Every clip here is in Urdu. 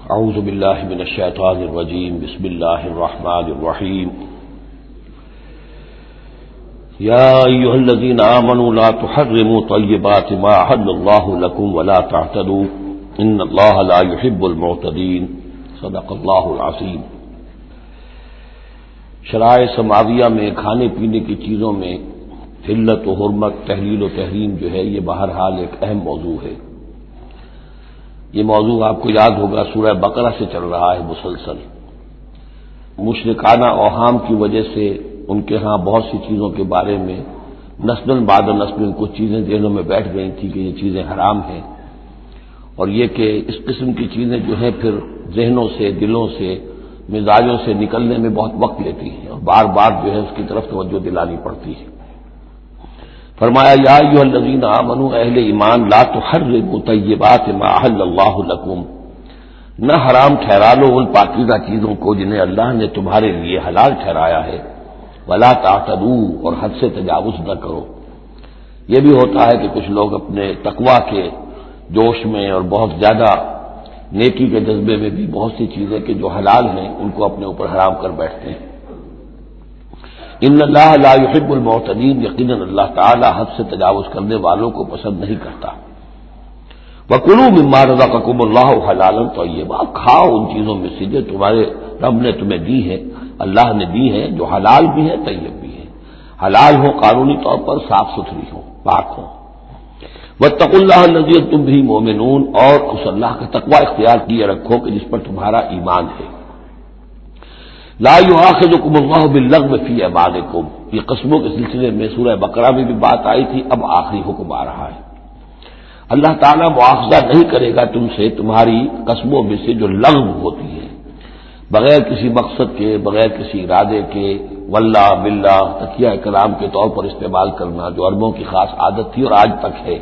اعوذ باللہ من الشیطان الرجیم بسم اللہ الرحمن الرحیم یا ایھا الذین آمنوا لا تحرموا طیبات ما احل اللہ لکم ولا تعتدوا ان اللہ لا يحب المعتدین صدق اللہ العظیم۔ شرائع سماویہ میں کھانے پینے کی چیزوں میں حلت و حرمت، تحلیل و تحریم جو ہے یہ بہرحال ایک اہم موضوع ہے۔ یہ موضوع آپ کو یاد ہوگا سورہ بقرہ سے چل رہا ہے مسلسل۔ مشرکانہ اوہام کی وجہ سے ان کے ہاں بہت سی چیزوں کے بارے میں نسل بعد نسل کچھ چیزیں ذہنوں میں بیٹھ گئی تھیں کہ یہ چیزیں حرام ہیں، اور یہ کہ اس قسم کی چیزیں جو ہیں پھر ذہنوں سے، دلوں سے، مزاجوں سے نکلنے میں بہت وقت لیتی ہیں اور بار بار جو ہے اس کی طرف توجہ دلانی پڑتی ہے۔ فرمایا یا ایھا الذین آمنوا، اہل ایمان، لا تحرموا طیبات ما احل اللہ لکم، نہ حرام ٹھہرا لو ان پاکیزہ چیزوں کو جنہیں اللہ نے تمہارے لیے حلال ٹھہرایا ہے، ولا تعتدوا، اور حد سے تجاوز نہ کرو۔ یہ بھی ہوتا ہے کہ کچھ لوگ اپنے تقویٰ کے جوش میں اور بہت زیادہ نیکی کے جذبے میں بھی بہت سی چیزیں کہ جو حلال ہیں ان کو اپنے اوپر حرام کر بیٹھتے ہیں۔ ان اللہ لا يحب المعتدین، یقیناً اللہ تعالی حد سے تجاوز کرنے والوں کو پسند نہیں کرتا۔ وَكُلُوا مِمَّا رَزَقَكُمُ اللَّهُ حَلَالًا طَيِّبًا، کھاؤ ان چیزوں میں سے جو تمہارے رب نے تمہیں دی ہے، اللہ نے دی ہے، جو حلال بھی ہے طیب بھی ہے، حلال ہو قانونی طور پر، صاف ستھری ہو، پاک ہو۔ وَاتَّقُوا اللَّهَ الَّذِي أَنتُم بِهِ مُؤْمِنُونَ، اور اس اللہ کا تقوی اختیار کیے رکھو کہ جس پر تمہارا ایمان ہے۔ لا یؤاخذکم اللہ باللغو فی ایمانکم، یہ قسموں کے سلسلے میں سورہ بقرہ میں بھی بات آئی تھی، اب آخری حکم آ رہا ہے۔ اللہ تعالیٰ مؤاخذہ نہیں کرے گا تم سے تمہاری قسموں میں سے جو لغو ہوتی ہے، بغیر کسی مقصد کے، بغیر کسی ارادے کے، واللہ باللہ تکیہ کلام کے طور پر استعمال کرنا، جو عربوں کی خاص عادت تھی اور آج تک ہے۔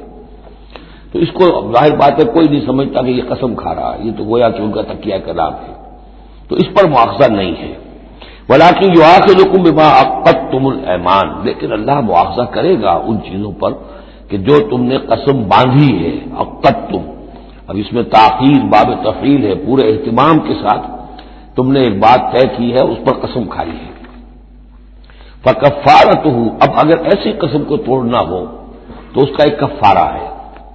تو اس کو ظاہر بات ہے کوئی نہیں سمجھتا کہ یہ قسم کھا رہا ہے، یہ تو گویا کہ ان کا تکیہ کلام ہے، تو اس پر مؤاخذہ نہیں ہے۔ وَلَٰكِن يُؤَاخِذُكُم بِمَا عَقَّدتُّمُ الْأَيْمَانَ، لیکن اللہ مؤاخذہ کرے گا ان چیزوں پر کہ جو تم نے قسم باندھی ہے، عقدتم، اب اس میں تاخیر باب تفعیل ہے، پورے اہتمام کے ساتھ تم نے ایک بات طے کی ہے، اس پر قسم کھائی ہے۔ فَكَفَّارَتُهُ، اب اگر ایسی قسم کو توڑنا ہو تو اس کا ایک کفارہ ہے۔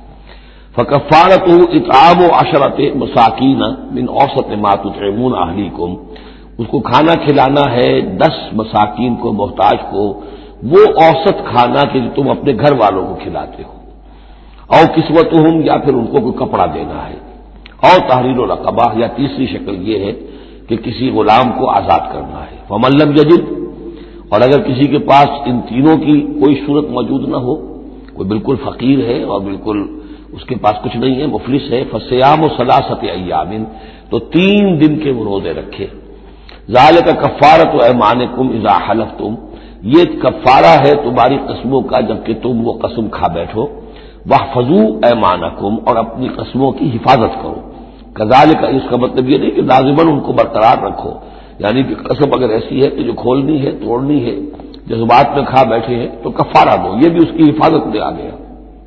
فَكَفَّارَتُهُ إِطْعَامُ عَشَرَةِ مَسَاكِينَ مِنْ أَوْسَطِ مَا تُطْعِمُونَ أَهْلِيكُمْ، اس کو کھانا کھلانا ہے 10 مساکین کو، محتاج کو، وہ اوسط کھانا کہ جو تم اپنے گھر والوں کو کھلاتے ہو۔ او کسوتہم، یا پھر ان کو کوئی کپڑا دینا ہے۔ او تحریر رقبہ، یا تیسری شکل یہ ہے کہ کسی غلام کو آزاد کرنا ہے۔ فمن لم یجد، اور اگر کسی کے پاس ان تینوں کی کوئی صورت موجود نہ ہو، کوئی بالکل فقیر ہے اور بالکل اس کے پاس کچھ نہیں ہے، مفلس ہے، فصیام ثلاثۃ ایام، تو 3 دن کے وہ روزے رکھے۔ ذالک کفارۃ ایمانکم اذا حلفتم، یہ کفارہ ہے تمہاری قسموں کا جبکہ تم وہ قسم کھا بیٹھو۔ واحفظوا ایمانکم، اور اپنی قسموں کی حفاظت کرو۔ کذالک، اس کا مطلب یہ نہیں کہ لازماً ان کو برقرار رکھو، یعنی کہ قسم اگر ایسی ہے کہ جو کھولنی ہے، توڑنی ہے، جذبات میں کھا بیٹھے ہیں تو کفارہ دو، یہ بھی اس کی حفاظت میں آ گیا۔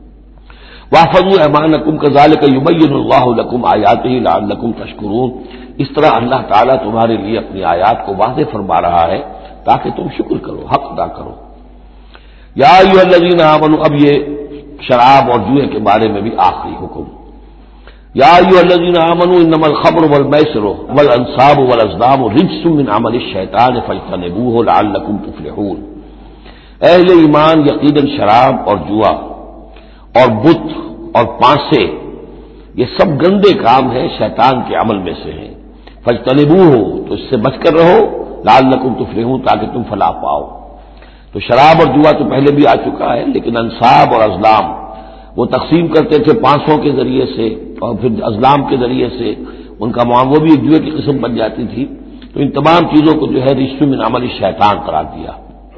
واحفظوا ایمانکم کذالک یبین اللہ لکم آیاتہ لعلکم تشکرون، اس طرح اللہ تعالیٰ تمہارے لیے اپنی آیات کو واضح فرما رہا ہے تاکہ تم شکر کرو، حق ادا کرو۔ یا ایھا الذین آمنوا، اب یہ شراب اور جوئے کے بارے میں بھی آخری حکم۔ یا ایھا الذین آمنوا انما الخمر والمیسر والانصاب والازلام رجس من عمل الشیطان فاجتنبوہ لعلکم تفلحون، اہل ایمان، یقیناً شراب اور جوا اور بت اور پانسے یہ سب گندے کام ہیں، شیطان کے عمل میں سے ہیں۔ فاجتنبوہ، تو اس سے بچ کر رہو، لعلکم تفلحون، تاکہ تم فلاح پاؤ۔ تو شراب اور جوا تو پہلے بھی آ چکا ہے، لیکن انصاب اور ازلام وہ تقسیم کرتے تھے پانسوں کے ذریعے سے اور پھر ازلام کے ذریعے سے، ان کا وہ بھی ایک جوئے کی قسم بن جاتی تھی۔ تو ان تمام چیزوں کو جو ہے رجس من عمل الشیطان قرار دیا۔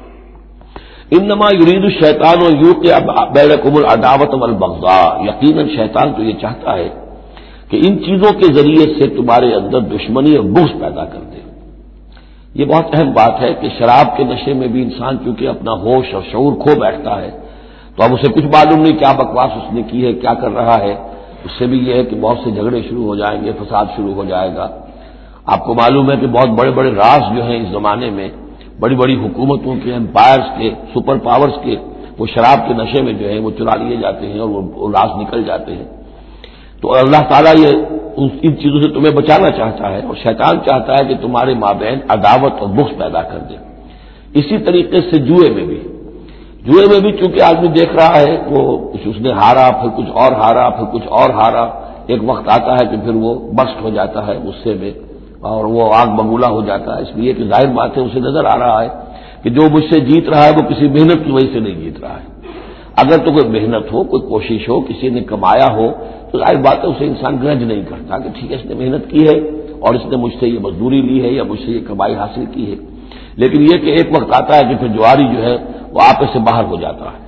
انما یرید الشیطان یوقع بینکم العداوۃ والبغضاء، یقیناً شیطان تو یہ چاہتا ہے کہ ان چیزوں کے ذریعے سے تمہارے اندر دشمنی اور بغض پیدا کر دے۔ یہ بہت اہم بات ہے کہ شراب کے نشے میں بھی انسان چونکہ اپنا ہوش اور شعور کھو بیٹھتا ہے، تو اب اسے کچھ معلوم نہیں کیا بکواس اس نے کی ہے، کیا کر رہا ہے، اس سے بھی یہ ہے کہ بہت سے جھگڑے شروع ہو جائیں گے، فساد شروع ہو جائے گا۔ آپ کو معلوم ہے کہ بہت بڑے بڑے راز جو ہیں اس زمانے میں، بڑی بڑی حکومتوں کے، امپائرز کے، سپر پاورز کے، وہ شراب کے نشے میں جو ہے وہ چرا لیے جاتے ہیں اور وہ راز نکل جاتے ہیں۔ تو اللہ تعالیٰ یہ ان چیزوں سے تمہیں بچانا چاہتا ہے، اور شیطان چاہتا ہے کہ تمہارے مابین عداوت اور بغض پیدا کر دے۔ اسی طریقے سے جوئے میں بھی چونکہ آدمی دیکھ رہا ہے وہ اس نے ہارا، پھر کچھ اور ہارا، پھر کچھ اور ہارا، ایک وقت آتا ہے کہ پھر وہ برسٹ ہو جاتا ہے غصے میں اور وہ آگ بگولا ہو جاتا ہے، اس لیے کہ ظاہر بات ہے اسے نظر آ رہا ہے کہ جو مجھ سے جیت رہا ہے وہ کسی محنت کی وجہ سے نہیں جیت رہا ہے۔ اگر تو کوئی محنت ہو، کوئی کوشش ہو، کسی نے کمایا ہو تو ظاہر بات ہے اسے انسان گرج نہیں کرتا کہ ٹھیک ہے اس نے محنت کی ہے اور اس نے مجھ سے یہ مزدوری لی ہے یا مجھ سے یہ کمائی حاصل کی ہے۔ لیکن یہ کہ ایک وقت آتا ہے کہ پھر جواری جو ہے وہ آپے سے باہر ہو جاتا ہے۔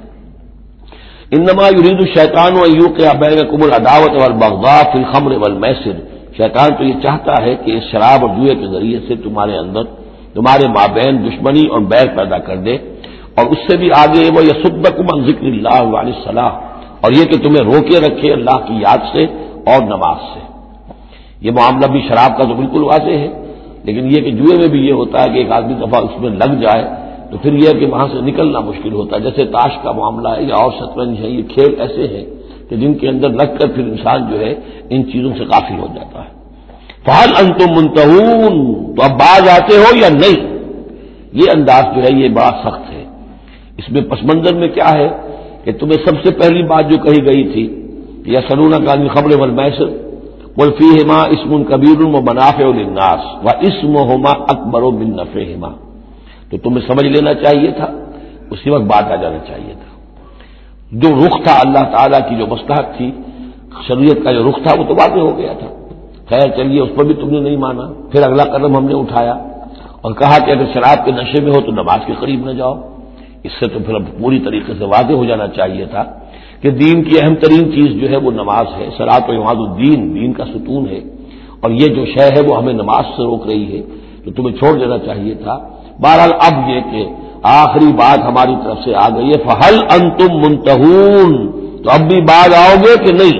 انما یرید الشیطان ان یوقع بینکم العداوۃ والبغضاء فی الخمر والمیسر، شیطان تو یہ چاہتا ہے کہ اس شراب اور جوئے کے ذریعے سے تمہارے اندر، تمہارے مابین دشمنی اور بیر پیدا کر دے، اور اس سے بھی آگے وہ یصدکم عن ذکر اللہ وعن الصلاۃ، اور یہ کہ تمہیں روکے رکھے اللہ کی یاد سے اور نماز سے۔ یہ معاملہ بھی شراب کا تو بالکل واضح ہے، لیکن یہ کہ جوئے میں بھی یہ ہوتا ہے کہ ایک آدمی دفعہ اس میں لگ جائے تو پھر یہ کہ وہاں سے نکلنا مشکل ہوتا ہے، جیسے تاش کا معاملہ ہے یا اور شطرنج ہے، یہ کھیل ایسے ہیں کہ جن کے اندر لگ کر پھر انسان جو ہے ان چیزوں سے غافل ہو جاتا ہے۔ فہل انتم منتہون، تو اب باز آتے ہو یا نہیں؟ یہ انداز جو ہے یہ بڑا سخت ہے۔ اس میں پس منظر میں کیا ہے کہ تمہیں سب سے پہلی بات جو کہی گئی تھی یسألونک عن الخمر والمیسر قل فیہما اسم کبیر ومنافع للناس واسمہما اکبر من نفعہما، تو تمہیں سمجھ لینا چاہیے تھا، اسی وقت بات آ جانا چاہیے تھا۔ جو رخ تھا اللہ تعالیٰ کی جو مصلحت تھی، شریعت کا جو رخ تھا وہ تو واضح ہو گیا تھا۔ خیر چلیے اس پر بھی تم نے نہیں مانا، پھر اگلا قدم ہم نے اٹھایا اور کہا کہ اگر شراب کے نشے میں ہو تو نماز کے قریب نہ جاؤ۔ اس سے تو پھر اب پوری طریقے سے واضح ہو جانا چاہیے تھا کہ دین کی اہم ترین چیز جو ہے وہ نماز ہے، صلاۃ و عماد الدین، دین کا ستون ہے، اور یہ جو شے ہے وہ ہمیں نماز سے روک رہی ہے، تو تمہیں چھوڑ دینا چاہیے تھا۔ بہرحال اب یہ کہ آخری بات ہماری طرف سے آ گئی ہے، فہل انتم منتہون، تو اب بھی بعد آؤ گے کہ نہیں؟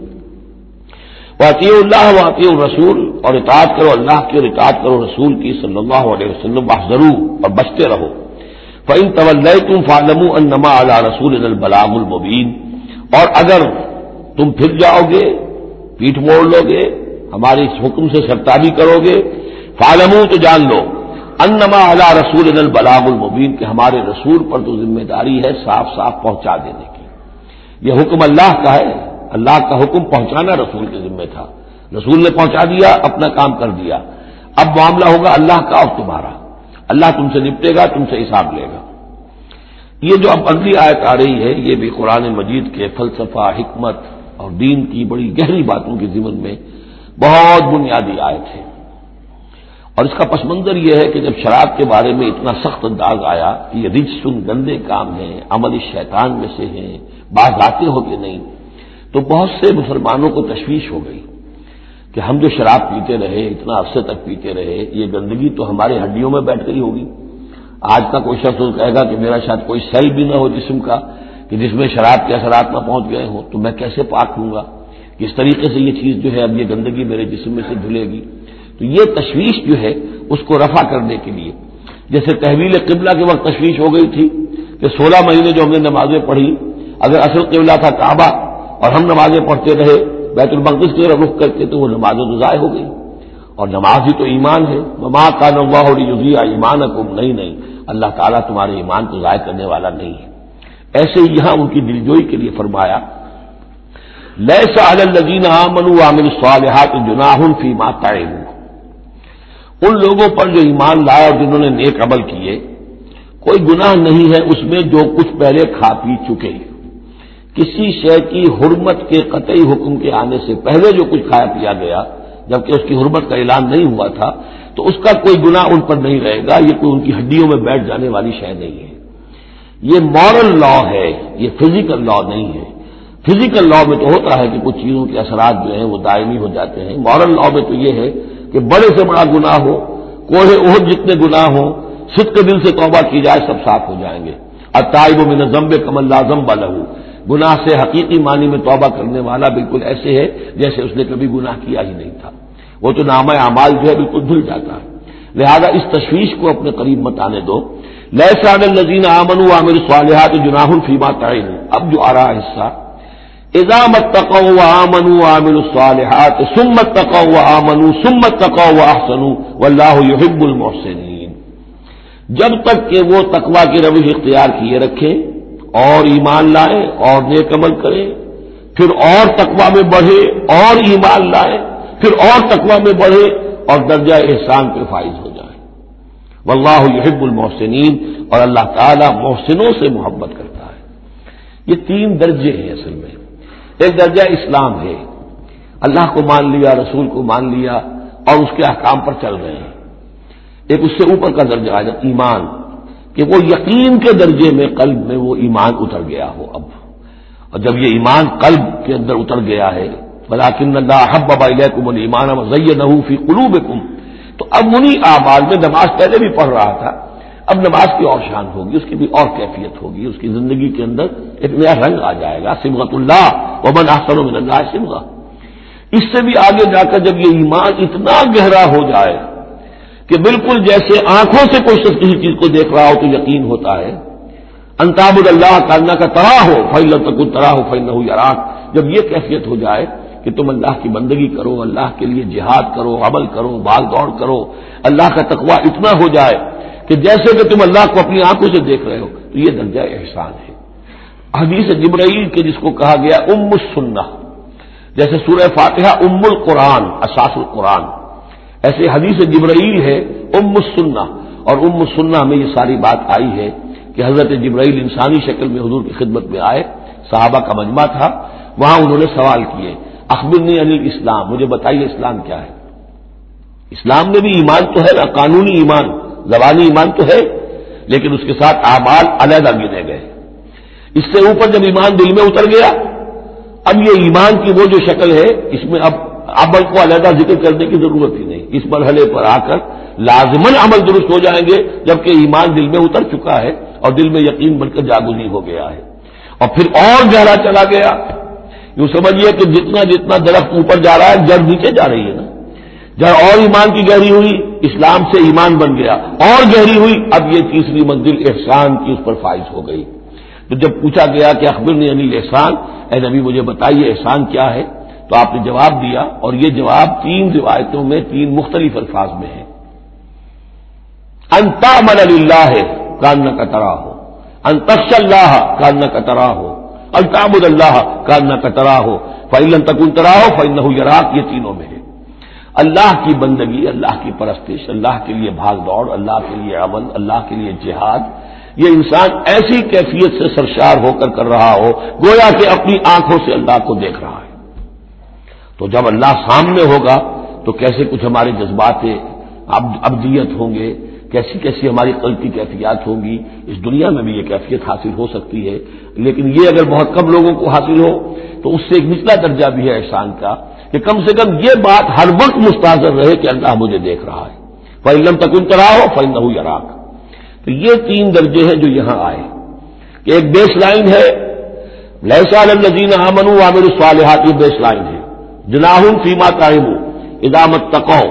واطیعوا اللہ واطیعوا الرسول، اور اطاعت کرو اللہ کی اور اطاعت کرو رسول کی صلی اللہ علیہ وسلم، واحذروا، اور بچتے رہو۔ فإن تولیتم فاعلموا انما علی رسولنا البلاغ المبین، اور اگر تم پھر جاؤ گے، پیٹھ موڑ لو گے، ہمارے اس حکم سے سرتابی کرو گے، فاعلموا، تو جان لو، انما علی رسولنا البلاغ المبین، کہ ہمارے رسول پر تو ذمہ داری ہے صاف صاف پہنچا دینے کی۔ یہ حکم اللہ کا ہے، اللہ کا حکم پہنچانا رسول کے ذمہ تھا، رسول نے پہنچا دیا، اپنا کام کر دیا۔ اب معاملہ ہوگا اللہ کا اور تمہارا، اللہ تم سے نپٹے گا، تم سے حساب لے گا۔ یہ جو اب اگلی آیت آ رہی ہے یہ بھی قرآن مجید کے فلسفہ، حکمت اور دین کی بڑی گہری باتوں کے ضمن میں بہت بنیادی آیت ہے، اور اس کا پس منظر یہ ہے کہ جب شراب کے بارے میں اتنا سخت انداز آیا کہ یہ رجسن، گندے کام ہیں، عمل شیطان میں سے ہیں، باز آتے ہو کہ نہیں، تو بہت سے مسلمانوں کو تشویش ہو گئی کہ ہم جو شراب پیتے رہے، اتنا عرصے تک پیتے رہے، یہ گندگی تو ہمارے ہڈیوں میں بیٹھ گئی ہوگی۔ آج کا کوئی شخص کہے گا کہ میرا شاید کوئی سیل بھی نہ ہو جسم کا کہ جس میں شراب کے اثرات نہ پہنچ گئے ہوں، تو میں کیسے پاک ہوں گا؟ کس طریقے سے یہ چیز جو ہے اب یہ گندگی میرے جسم میں سے دھلے گی؟ تو یہ تشویش جو ہے اس کو رفع کرنے کے لیے، جیسے تحویل قبلہ کے وقت تشویش ہو گئی تھی کہ 16 مہینے جو ہم نے نمازیں پڑھی، اگر اصل قبلہ تھا کعبہ اور ہم نمازیں پڑھتے رہے بیت المقدس کی طرف رخ کرتے تو وہ نمازیں تو ضائع ہو گئی، اور نماز ہی تو ایمان ہے۔ وما کان اللہ لیضیع ایمانکم، نہیں، اللہ تعالیٰ تمہارے ایمان کو ضائع کرنے والا نہیں ہے۔ ایسے ہی یہاں ان کی دلجوئی کے لیے فرمایا لیس علی الذین آمنوا وعملوا الصالحات جناح فیما طعموا، ان لوگوں پر جو ایمان لائے اور جنہوں نے نیک عمل کیے کوئی گناہ نہیں ہے اس میں جو کچھ پہلے کھا پی چکے۔ کسی شے کی حرمت کے قطعی حکم کے آنے سے پہلے جو کچھ کھایا پیا گیا جبکہ اس کی حرمت کا اعلان نہیں ہوا تھا تو اس کا کوئی گناہ ان پر نہیں رہے گا، یہ کوئی ان کی ہڈیوں میں بیٹھ جانے والی شے نہیں ہے۔ یہ مورل لا ہے، یہ فزیکل لا نہیں ہے۔ فزیکل لا میں تو ہوتا ہے کہ کچھ چیزوں کے اثرات جو ہیں وہ دائمی ہو جاتے ہیں، مورل لا میں تو یہ ہے کہ بڑے سے بڑا گناہ ہو، کوہ احد جتنے گناہ ہوں، صدق دل سے توبہ کی جائے سب صاف ہو جائیں گے۔ التائب من الذنب کمن لا ذنب لہ، گناہ سے حقیقی معنی میں توبہ کرنے والا بالکل ایسے ہے جیسے اس نے کبھی گناہ کیا ہی نہیں تھا. وہ تو نامہ اعمال جو ہے بالکل دھل جاتا ہے. لہذا اس تشویش کو اپنے قریب مت آنے دو. لیس علی الذین آمنوا وعملوا الصالحات جناح فیما طعموا. اب جو آ رہا حصہ اذا اتقوا وآمنوا وعملوا الصالحات ثم اتقوا وآمنوا ثم اتقوا واحسنوا واللہ یحب المحسنین. جب تک کہ وہ تقوی کی روش اختیار کیے رکھیں اور ایمان لائیں اور نیک عمل کریں، پھر اور تقوی میں بڑھے اور ایمان لائیں، پھر اور تقوی میں بڑھے اور درجہ احسان پہ فائز ہو جائے. واللہ یحب المحسنین، اور اللہ تعالی محسنوں سے محبت کرتا ہے. یہ تین درجے ہیں اصل میں. ایک درجہ اسلام ہے، اللہ کو مان لیا، رسول کو مان لیا اور اس کے احکام پر چل رہے ہیں. ایک اس سے اوپر کا درجہ آ جاتا ایمان، کہ وہ یقین کے درجے میں قلب میں وہ ایمان اتر گیا ہو اب. اور جب یہ ایمان قلب کے اندر اتر گیا ہے، وَلَٰكِنَّ اللَّهَ حَبَّبَ إِلَيْكُمُ الْإِيمَانَ وَزَيَّنَهُ فِي قُلُوبِكُمْ. تو اب انہی اعمال میں نماز پہلے بھی پڑھ رہا تھا، اب نماز کی اور شان ہوگی، اس کی بھی اور کیفیت ہوگی، اس کی زندگی کے اندر ایک نیا رنگ آ جائے گا. صبغۃ اللہ ومن احسن من اللہ صبغہ. اس سے بھی آگے جا کر جب یہ ایمان اتنا گہرا ہو جائے کہ بالکل جیسے آنکھوں سے کوئی شخص کسی چیز کو دیکھ رہا ہو تو یقین ہوتا ہے. ان تعبد اللہ کانک تراہ فإن لم تکن تراہ فإنہ یراک. جب یہ کیفیت ہو جائے کہ تم اللہ کی بندگی کرو، اللہ کے لیے جہاد کرو، عمل کرو، بھاگ دوڑ کرو، اللہ کا تقویٰ اتنا ہو جائے کہ جیسے کہ تم اللہ کو اپنی آنکھوں سے دیکھ رہے ہو، تو یہ درجہ احسان ہے. حدیث جبرائیل کے جس کو کہا گیا ام السنہ، جیسے سورہ فاتحہ ام القرآن اساس القرآن، ایسے حدیث جبرائیل ہے ام السنہ. اور ام السنہ میں یہ ساری بات آئی ہے کہ حضرت جبرائیل انسانی شکل میں حضور کی خدمت میں آئے، صحابہ کا مجمع تھا، وہاں انہوں نے سوال کیے اخبرنی عن الاسلام، مجھے بتائیے اسلام کیا ہے. اسلام میں بھی ایمان تو ہے نا، قانونی ایمان، زبانی ایمان تو ہے، لیکن اس کے ساتھ اعمال علیحدہ گنے گئے. اس سے اوپر جب ایمان دل میں اتر گیا، اب یہ ایمان کی وہ جو شکل ہے، اس میں اب عمل کو علیحدہ ذکر کرنے کی ضرورت ہی نہیں. اس مرحلے پر آ کر لازماً عمل درست ہو جائیں گے جبکہ ایمان دل میں اتر چکا ہے اور دل میں یقین بن کر جاگزی ہو گیا ہے. اور پھر اور گہرا چلا گیا. یوں سمجھیے کہ جتنا جتنا درخت اوپر جا رہا ہے جڑ نیچے جا رہی ہے نا. جڑ اور ایمان کی گہری ہوئی، اسلام سے ایمان بن گیا، اور گہری ہوئی، اب یہ تیسری منزل احسان کی اس پر فائز ہو گئی. تو جب پوچھا گیا کہ اخبرنی عن الاحسان، اے نبی مجھے بتائیے احسان کیا ہے، تو آپ نے جواب دیا. اور یہ جواب تین روایتوں میں تین مختلف الفاظ میں ہے. ان تعمل للہ کانک تراہ، ان تخشى اللہ کانک تراہ، ان تعبد اللہ کانک تراہ فإن لم تکن تراہ فإنہ یراک. یہ تینوں میں ہے. اللہ کی بندگی، اللہ کی پرستش، اللہ کے لیے بھاگ دوڑ، اللہ کے لیے عمل، اللہ کے لیے جہاد، یہ انسان ایسی کیفیت سے سرشار ہو کر رہا ہو گویا کہ اپنی آنکھوں سے اللہ کو دیکھ رہا ہے. تو جب اللہ سامنے ہوگا تو کیسے کچھ ہمارے جذبات ابدیت ہوں گے، کیسی کیسی ہماری قلب کی کیفیات ہوں گی. اس دنیا میں بھی یہ کیفیت حاصل ہو سکتی ہے، لیکن یہ اگر بہت کم لوگوں کو حاصل ہو تو اس سے ایک نچلا درجہ بھی ہے احسان کا کہ کم سے کم یہ بات ہر وقت مستحضر رہے کہ اللہ مجھے دیکھ رہا ہے. فإن لم تکن تراہ فإنہ یراک. تو یہ تین درجے ہیں جو یہاں آئے کہ ایک بیس لائن ہے لیس علی الذین آمنوا وعملوا الصالحات، یہ بیس لائن ہے. جناح فیما طعموا اذا اتقوا.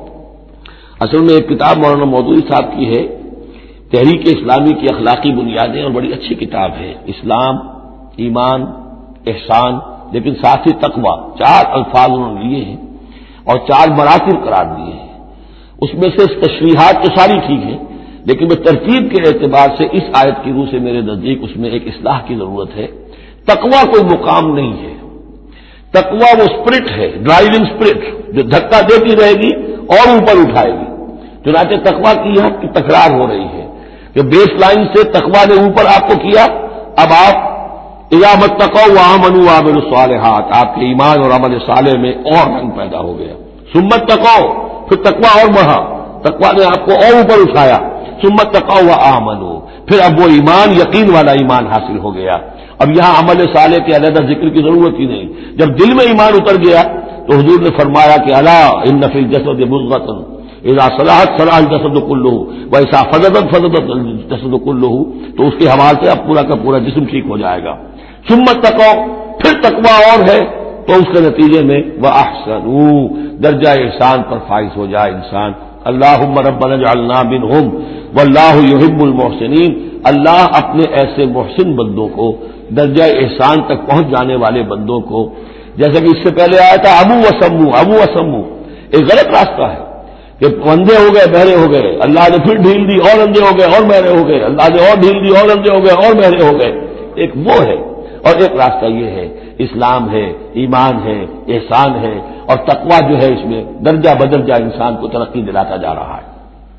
اصل میں ایک کتاب مولانا مودودی صاحب کی ہے، تحریک اسلامی کی اخلاقی بنیادیں، اور بڑی اچھی کتاب ہے. اسلام، ایمان، احسان، لیکن ساتھ ہی تقوی، چار الفاظ انہوں نے لیے ہیں اور چار مراتب قرار دیے ہیں. اس میں سے تشریحات تو ساری ٹھیک ہیں، لیکن میں ترتیب کے اعتبار سے اس آیت کی روح سے میرے نزدیک اس میں ایک اصلاح کی ضرورت ہے. تقوی کوئی مقام نہیں ہے. تقوی وہ اسپرٹ ہے، ڈرائیونگ اسپرٹ، جو دھکا دیتی رہے گی اور اوپر اٹھائے گی. چنانچہ تقوی کی یہاں کی تکرار ہو رہی ہے کہ بیس لائن سے تقوی نے اوپر آپ کو کیا، اب آپ اذا اتقوا وآمنوا وعملوا الصالحات، آپ کے ایمان اور عمل صالح میں اور رنگ پیدا ہو گیا. ثم اتقوا، پھر تقوی اور بڑھا، تقوی نے آپ کو اور اوپر اٹھایا. ثم اتقوا وآمنوا، پھر اب وہ ایمان یقین والا ایمان حاصل ہو گیا. اب یہاں عمل صالح کے علیحدہ ذکر کی ضرورت ہی نہیں. جب دل میں ایمان اتر گیا تو حضور نے فرمایا کہ الا ان فی الجسد مضغۃ اذا صلحت صلح الجسد كلہ واذا فسدت فسد الجسد كلہ. تو اس کے حوالے سے اب پورا کا پورا جسم ٹھیک ہو جائے گا. ثم اتقوا، پھر تقویٰ اور ہے تو اس کے نتیجے میں واحسنوا، درجہ احسان پر فائز ہو جائے انسان. اللہم ربنا اجعلنا منہم واللہ یحب المحسنین. اللہ اپنے ایسے محسن بندوں کو، درجہ احسان تک پہنچ جانے والے بندوں کو، جیسا کہ اس سے پہلے آیا تھا ابو وسمو، ایک غلط راستہ ہے کہ اندھے ہو گئے بہرے ہو گئے، اللہ نے پھر ڈھیل دی اور اندھے ہو گئے اور بہرے ہو گئے، اللہ نے اور ڈھیل دی اور اندھے ہو گئے اور بہرے ہو گئے. ایک وہ ہے، اور ایک راستہ یہ ہے اسلام ہے، ایمان ہے، احسان ہے، اور تقویٰ جو ہے اس میں درجہ بدرجہ انسان کو ترقی دلاتا جا رہا ہے.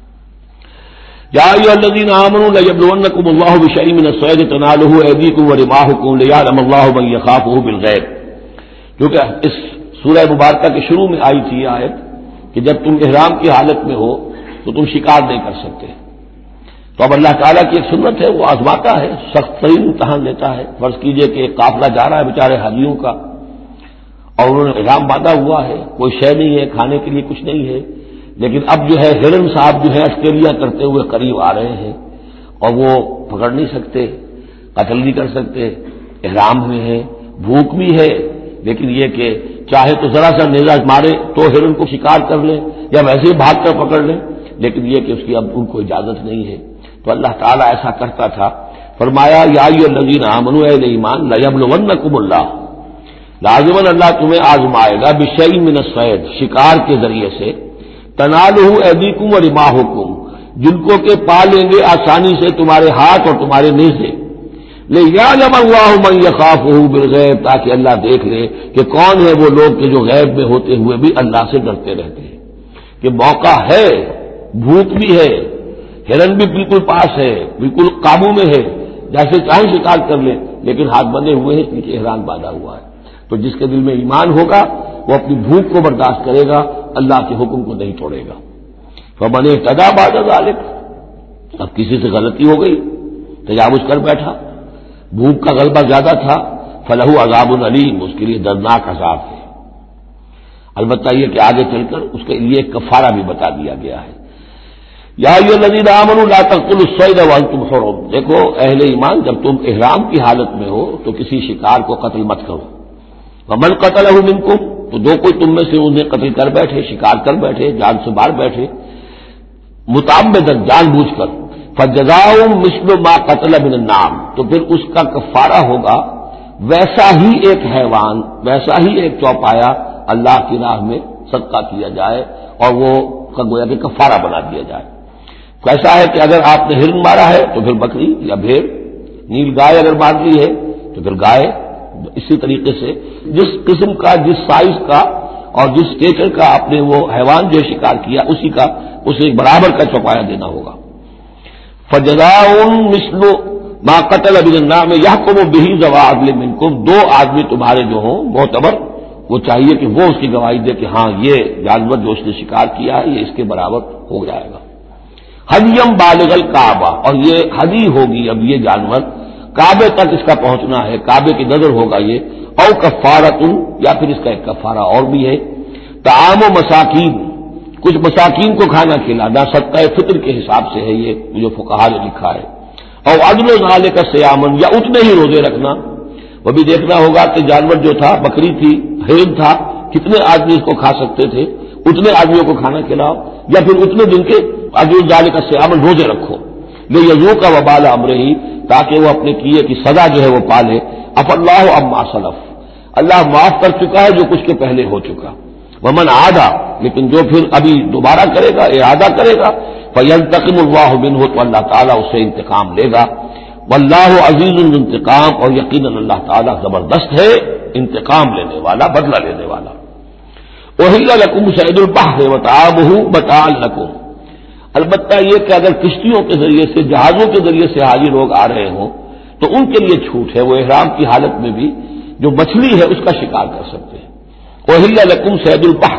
یا ایھا الذین آمنوا لیبلونکم اللہ بشیء من الصید تنالہ ایدیکم ورماحکم لیعلم اللہ من یخافہ بالغیب. کیونکہ اس سورہ مبارکہ کے شروع میں آئی تھی یہ آیت کہ جب تم احرام کی حالت میں ہو تو تم شکار نہیں کر سکتے. تو اب اللہ تعالیٰ کی ایک سنت ہے، وہ آزماتا ہے، سخت ترین امتحان لیتا ہے. فرض کیجئے کہ ایک قافلہ جا رہا ہے بیچارے حاجیوں کا، اور انہوں نے احرام باندھا ہوا ہے، کوئی شے نہیں ہے، کھانے کے لیے کچھ نہیں ہے، لیکن اب جو ہے ہرن صاحب جو ہے آسٹریلیا کرتے ہوئے قریب آ رہے ہیں، اور وہ پکڑ نہیں سکتے، قتل نہیں کر سکتے، احرام میں ہے، بھوک بھی ہے، لیکن یہ کہ چاہے تو ذرا سا نیزہ مارے تو ہرن کو شکار کر لیں یا ویسے ہی بھاگ کر پکڑ لیں، لیکن یہ کہ اس کی اب ان کو اجازت نہیں ہے. تو اللہ تعالیٰ ایسا کرتا تھا. فرمایا یا ایھا الذین آمنوا، اہل ایمان، لیبلونکم اللہ، لازماً اللہ تمہیں آزمائے گا بشیء من الصید، شکار کے ذریعے سے، تنالہ ایدیکم ورماحکم، جن کو کہ پا لیں گے آسانی سے تمہارے ہاتھ اور تمہارے نیزے. لیعلم اللہ من یخافہ بالغیب، تاکہ اللہ دیکھ لے کہ کون ہے وہ لوگ کہ جو غیب میں ہوتے ہوئے بھی اللہ سے ڈرتے رہتے ہیں. کہ موقع ہے، بھوک بھی ہے، ہرن بھی بالکل پاس ہے، بالکل قابو میں ہے، جیسے چاہے شکار کر لے، لیکن ہاتھ بندھے ہوئے ہیں کیونکہ احرام باندھا ہوا ہے. تو جس کے دل میں ایمان ہوگا وہ اپنی بھوک کو برداشت کرے گا، اللہ کے حکم کو نہیں توڑے گا. فمن اهتدى بعد ذلك، اب کسی سے غلطی ہو گئی، تجاوز کر بیٹھا، بھوک کا غلبہ زیادہ تھا، فلہ عذاب علیم، اس کے لیے دردناک عذاب ہے. البتہ یہ کہ آگے چل کر اس کے لیے ایک کفارہ بھی بتا دیا گیا ہے. یا ایھا الذین آمنوا لا تقتلوا الصید وانتم حرم، دیکھو اہل ایمان، جب تم احرام کی حالت میں ہو تو کسی شکار کو قتل مت کرو. ومن قتلہ منکم، تو جو کوئی تم میں سے انہیں قتل کر بیٹھے، شکار کر بیٹھے، جان سے مار بیٹھے، متعمدن، جان بوجھ کر، فجزاء مثل ما قتل من النعم، تو پھر اس کا کفارہ ہوگا ویسا ہی ایک حیوان، ویسا ہی ایک چوپایا اللہ کی راہ میں صدقہ کیا جائے اور وہ کا گویا کہ کفارہ بنا دیا جائے. کیسا ہے کہ اگر آپ نے ہرن مارا ہے تو پھر بکری یا بھیڑ، نیل گائے اگر مار لی ہے تو پھر گائے. اسی طریقے سے جس قسم کا، جس سائز کا اور جس اسٹیچر کا آپ نے وہ حیوان جو شکار کیا اسی کا اسے برابر کا چوپایا دینا ہوگا. فجزاء مثل ما قتل من النعم یحکم به ذوی عدل منکم، دو آدمی تمہارے جو ہوں معتبر، وہ چاہیے کہ وہ اس کی گواہی دے کہ ہاں یہ جانور جو اس نے شکار کیا ہے یہ اس کے برابر ہو جائے گا. ہدیم بالغ الکعبہ، اور یہ ہدی ہوگی اب یہ جانور کعبے تک اس کا پہنچنا ہے، کعبے کی نظر ہوگا یہ. او کفارۃ، یا پھر اس کا ایک کفارہ اور بھی ہے، طعام و مساکین، کچھ مساکین کو کھانا کھلانا، صدقہ فطر کے حساب سے ہے یہ جو فقہا نے لکھا ہے. اور عدل ذالک صیامن، یا اتنے ہی روزے رکھنا. وہ بھی دیکھنا ہوگا کہ جانور جو تھا، بکری تھی، ہرن تھا، کتنے آدمی اس کو کھا سکتے تھے، اتنے آدمیوں کو کھانا کھلاؤ، یا پھر اتنے دن کے عدل ذالک صیامن روزے رکھو. لیذوق وبال امرہ، تاکہ وہ اپنے کیے کی سزا جو ہے وہ پالے. اف اللہ عما سلف، اللہ معاف کر چکا ہے جو کچھ کے پہلے ہو چکا. ومن عادا، لیکن جو پھر ابھی دوبارہ کرے گا، ارادہ کرے گا، فینتقم اللہ منہ، تو اللہ تعالیٰ اس سے انتقام لے گا. واللہ عزیز الانتقام، اور یقیناً اللہ تعالیٰ زبردست ہے، انتقام لینے والا، بدلہ لینے والا. احل لکم صید البحر وطعامہ متاعا لکم، البتہ یہ کہ اگر کشتیوں کے ذریعے سے، جہازوں کے ذریعے سے حاجی لوگ آ رہے ہوں تو ان کے لیے چھوٹ ہے، وہ احرام کی حالت میں بھی جو مچھلی ہے اس کا شکار کر سکتے ہیں. احل لکم صید البحر،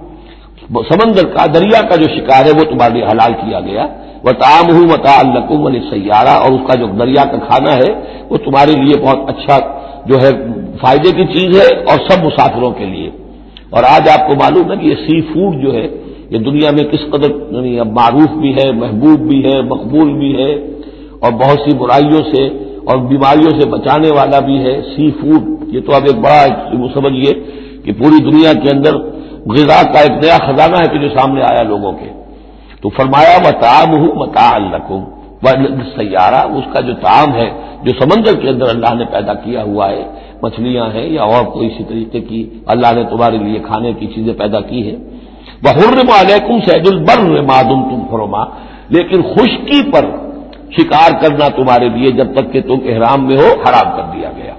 سمندر کا، دریا کا جو شکار ہے وہ تمہارے لیے حلال کیا گیا. وطعامہ متاعا لکم وللسیارہ، اور اس کا جو دریا کا کھانا ہے وہ تمہارے لیے بہت اچھا جو ہے فائدے کی چیز ہے، اور سب مسافروں کے لیے. اور آج آپ کو معلوم ہے کہ یہ سی فوڈ جو ہے یہ دنیا میں کس قدر اب معروف بھی ہے، محبوب بھی ہے، مقبول بھی ہے، اور بہت سی برائیوں سے اور بیماریوں سے بچانے والا بھی ہے، سی فوڈ، یہ تو اب ایک بڑا سمجھیے کہ پوری دنیا کے اندر غذا کا ایک نیا خزانہ ہے کہ جو سامنے آیا لوگوں کے. تو فرمایا وطعامہ متاعا لکم والسیارہ، اس کا جو طعام ہے جو سمندر کے اندر اللہ نے پیدا کیا ہوا ہے، مچھلیاں ہیں یا اور کوئی اسی طریقے کی اللہ نے تمہارے لیے کھانے کی چیزیں پیدا کی ہیں. وحرم علیکم صید البر ما دمتم حرما، لیکن خشکی پر شکار کرنا تمہارے لیے جب تک کہ تم احرام میں ہو حرام کر دیا گیا.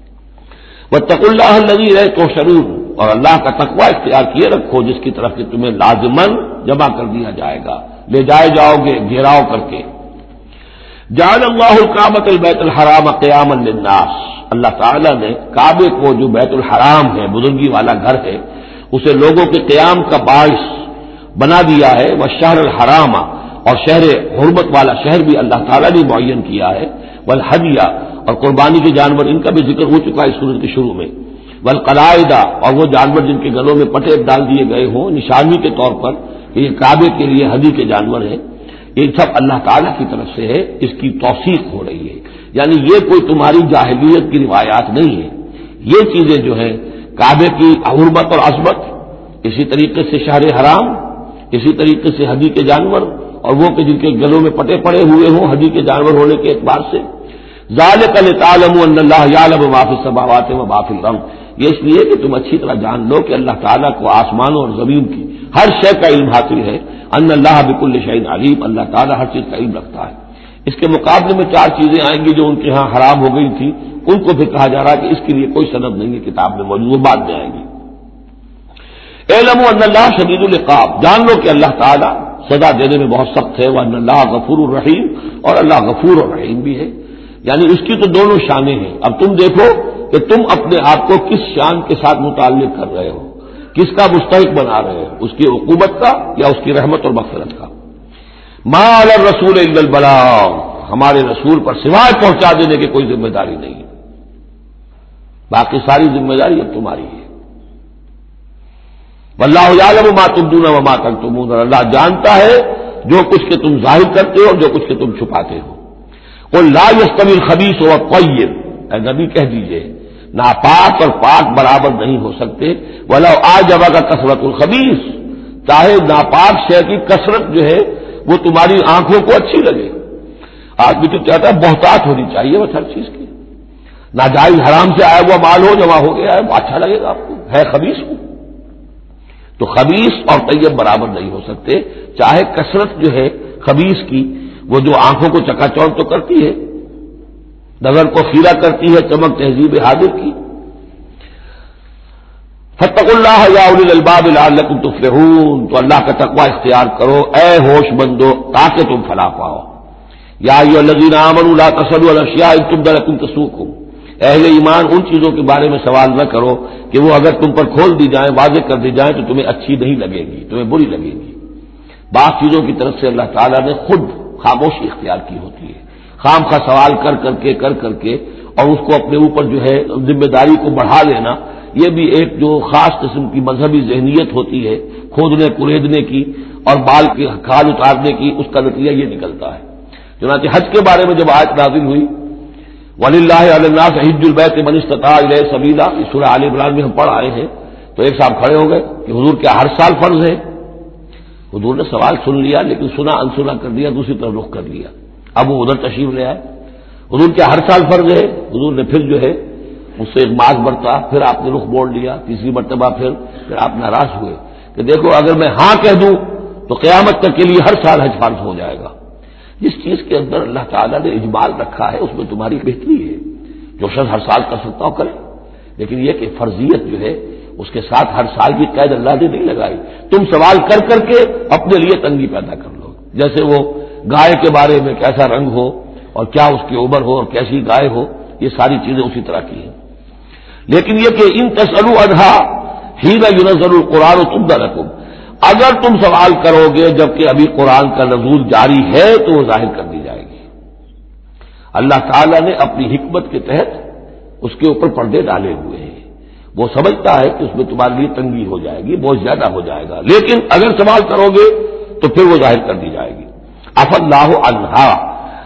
واتقوا اللہ الذی الیہ تحشرون، اور اللہ کا تقوی اختیار کیے رکھو جس کی طرف کہ تمہیں لازماً جمع کر دیا جائے گا، لے جائے جاؤ گے گھیراؤ کر کے. جعل اللہ الکعبۃ البیت الحرام قیاما للناس، اللہ تعالیٰ نے کعبے کو جو بیت الحرام ہے، بزرگی والا گھر ہے، اسے لوگوں کے قیام کا باعث بنا دیا ہے. والشہر الحرام، اور شہر حرمت والا شہر بھی اللہ تعالیٰ نے معین کیا ہے. والہدیہ، اور قربانی کے جانور، ان کا بھی ذکر ہو چکا ہے اس سورت کے شروع میں. والقلائد، اور وہ جانور جن کے گلوں میں پٹے ڈال دیے گئے ہوں نشانی کے طور پر کہ یہ کعبے کے لیے ہدی کے جانور ہیں، یہ سب اللہ تعالیٰ کی طرف سے ہے، اس کی توثیق ہو رہی ہے. یعنی یہ کوئی تمہاری جاہلیت کی روایات نہیں ہے، یہ چیزیں جو ہیں کعبے کی حرمت اور عظمت، اسی طریقے سے شہر حرام، اسی طریقے سے ہدی کے جانور، اور وہ کہ جن کے گلوں میں پٹے پڑے ہوئے ہوں ہدی کے جانور ہونے کے اعتبار سے. ذالک لتعلموا ان اللہ یعلم ما فی السماوات و ما فی الارض، یہ اس لیے کہ تم اچھی طرح جان لو کہ اللہ تعالیٰ کو آسمانوں اور زمین کی ہر شے کا علم حاصل ہے. ان اللہ بکل شیء علیم، اللہ تعالیٰ ہر چیز کا علم رکھتا ہے. اس کے مقابلے میں 4 چیزیں آئیں گی جو ان کے ہاں حرام ہو گئی تھی، ان کو پھر کہا جا رہا ہے کہ اس کے لیے کوئی سند نہیں ہے کتاب میں موجود، وہ بعد میں آئیں گی. اعلموا ان اللہ شدید العقاب، جان لو کہ اللہ تعالیٰ سزا دینے میں بہت سخت ہے. وان اللہ غفور الرحیم، اور اللہ غفور الرحیم بھی ہے. یعنی اس کی تو دونوں شانیں ہیں. اب تم دیکھو کہ تم اپنے آپ کو کس شان کے ساتھ متعلق کر رہے ہو، کس کا مستحق بنا رہے ہو، اس کی عقوبت کا یا اس کی رحمت اور مغفرت کا. ما علی الرسول الا البلاغ، ہمارے رسول پر سوائے پہنچا دینے کی کوئی ذمہ داری نہیں ہے، باقی ساری ذمہ داری اب تمہاری ہے. واللہ یعلم ما تبدون وما تکتمون، اللہ جانتا ہے جو کچھ کہ تم ظاہر کرتے ہو اور جو کچھ کہ تم چھپاتے ہو. قل لا یستوی الخبیث والطیب، اے نبی کہہ دیجئے ناپاک اور پاک برابر نہیں ہو سکتے. ولو اعجبک کثرت الخبیث، چاہے ناپاک شے کی کثرت جو ہے وہ تمہاری آنکھوں کو اچھی لگے. آدمی تو چاہتا ہے بہتات ہونی چاہیے بس ہر چیز کی، ناجائز حرام سے آیا ہوا مال ہو جمع ہو گیا ہے وہ اچھا لگے گا آپ کو، ہے خبیث ہو. تو خبیث اور طیب برابر نہیں ہو سکتے، چاہے کثرت جو ہے خبیث کی وہ جو آنکھوں کو چکا چوند تو کرتی ہے، نظر کو خیرہ کرتی ہے، چمک تہذیب حاضر کی. فاتقوا اللہ یا اولی الالباب لعلکم تفلحون، تو اللہ کا تقوی اختیار کرو اے ہوش مندو تاکہ تم فلاح پاؤ. یا ایھا الذین آمنوا لا تسألوا عن اشیاء ان تبد لکم تسؤکم، اہل ایمان ان چیزوں کے بارے میں سوال نہ کرو کہ وہ اگر تم پر کھول دی جائیں، واضح کر دی جائیں تو تمہیں اچھی نہیں لگے گی، تمہیں بری لگے گی. بعض چیزوں کی طرف سے اللہ تعالیٰ نے خود خاموشی اختیار کی ہوتی ہے، خام خواہ سوال کر کر کے اور اس کو اپنے اوپر جو ہے ذمہ داری کو بڑھا لینا، یہ بھی ایک جو خاص قسم کی مذہبی ذہنیت ہوتی ہے، کھودنے کریدنے کی اور بال کے کھال اتارنے کی، اس کا نتیجہ یہ نکلتا ہے. چنانچہ حج کے بارے میں جب آیت نازل ہوئی وَلِلَّهِ عَلَى النَّاسِ حِجُّ الْبَيْتِ مَنِ اسْتَطَاعَ إِلَيْهِ سَبِيلًا، اس سورہ آل عمران میں ہم پڑھ آئے ہیں. تو ایک صاحب کھڑے ہو گئے کہ حضور کیا ہر سال فرض ہے؟ حضور نے سوال سن لیا لیکن سنا انسنا کر دیا، دوسری طرف رخ کر لیا. اب وہ ادھر تشریف لے آئے. حضور کیا ہر سال فرض ہے؟ حضور نے پھر جو ہے اس سے ایک ماس برتا، پھر آپ نے رخ موڑ لیا، تیسری مرتبہ پھر آپ ناراض ہوئے کہ دیکھو اگر میں ہاں کہہ دوں تو قیامت تک کے لیے ہر سال حج فرض ہو جائے گا. جس چیز کے اندر اللہ تعالیٰ نے اجمال رکھا ہے اس میں تمہاری بہتری ہے. جو شخص ہر سال کر سکتا ہو کرے، لیکن یہ کہ فرضیت جو ہے اس کے ساتھ ہر سال کی قید اللہ نے نہیں لگائی. تم سوال کر کے اپنے لیے تنگی پیدا کر لو. جیسے وہ گائے کے بارے میں کیسا رنگ ہو اور کیا اس کی عمر ہو اور کیسی گائے ہو، یہ ساری چیزیں اسی طرح کی ہیں. لیکن یہ کہ ان تسألوا عنہا حین ینزل القرآن تبد لکم، اگر تم سوال کرو گے جبکہ ابھی قرآن کا نزول جاری ہے تو وہ ظاہر کر دی جائے گی. اللہ تعالیٰ نے اپنی حکمت کے تحت اس کے اوپر پردے ڈالے ہوئے ہیں. وہ سمجھتا ہے کہ اس میں تمہارے لیے تنگی ہو جائے گی، بہت زیادہ ہو جائے گا، لیکن اگر سوال کرو گے تو پھر وہ ظاہر کر دی جائے گی. عفا اللہ عنہا،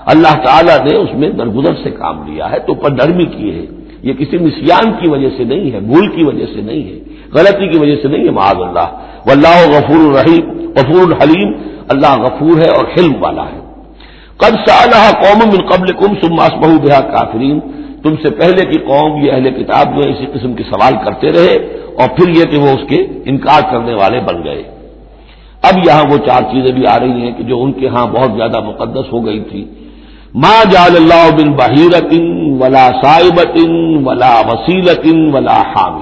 اللہ تعالیٰ نے اس میں درگزر سے کام لیا ہے، تو پر نرمی کی ہے، یہ کسی نسیان کی وجہ سے نہیں ہے، بھول کی وجہ سے نہیں ہے، غلطی کی وجہ سے نہیں ہے، معاذ اللہ۔ واللہ غفور الرحیم غفور الحلیم، اللہ غفور ہے اور حلم والا ہے۔ قد سألها قوم من قبلکم ثم اصبحوا بها کافرین، تم سے پہلے کی قوم یہ اہل کتاب جو ہے اسی قسم کے سوال کرتے رہے اور پھر یہ کہ وہ اس کے انکار کرنے والے بن گئے۔ اب یہاں وہ چار چیزیں بھی آ رہی ہیں کہ جو ان کے ہاں بہت زیادہ مقدس ہو گئی تھی۔ ما جعل اللہ من بحیرۃ ولا صائبۃ ولا وسیلۃ ولا حام،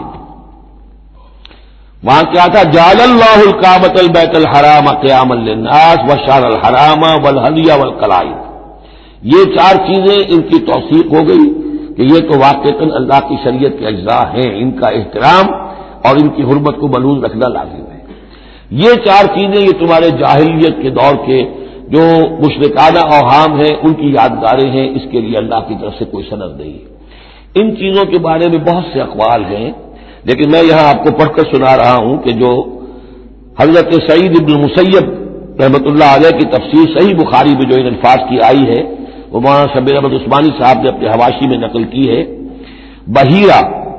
وہاں کیا تھا؟ جعل اللہ الکعبۃ البیت الحرام قیاما للناس والشہر الحرام والہدی والقلائد، یہ چار چیزیں ان کی توثیق ہو گئی کہ یہ تو واقعتاً اللہ کی شریعت کے اجزاء ہیں، ان کا احترام اور ان کی حرمت کو ملحوظ رکھنا لازم ہے۔ یہ چار چیزیں یہ تمہارے جاہلیت کے دور کے جو مشرکانہ اوہام ہیں ان کی یادگاریں ہیں، اس کے لیے اللہ کی طرف سے کوئی سند نہیں ہے۔ ان چیزوں کے بارے میں بہت سے اقوال ہیں، لیکن میں یہاں آپ کو پڑھ کر سنا رہا ہوں کہ جو حضرت سعید ابن مسیب رحمۃ اللہ علیہ کی تفسیر صحیح بخاری میں جو ان الفاظ کی آئی ہے وہ مولانا شبیر احمد عثمانی صاحب نے اپنے حواشی میں نقل کی ہے۔ بحیرہ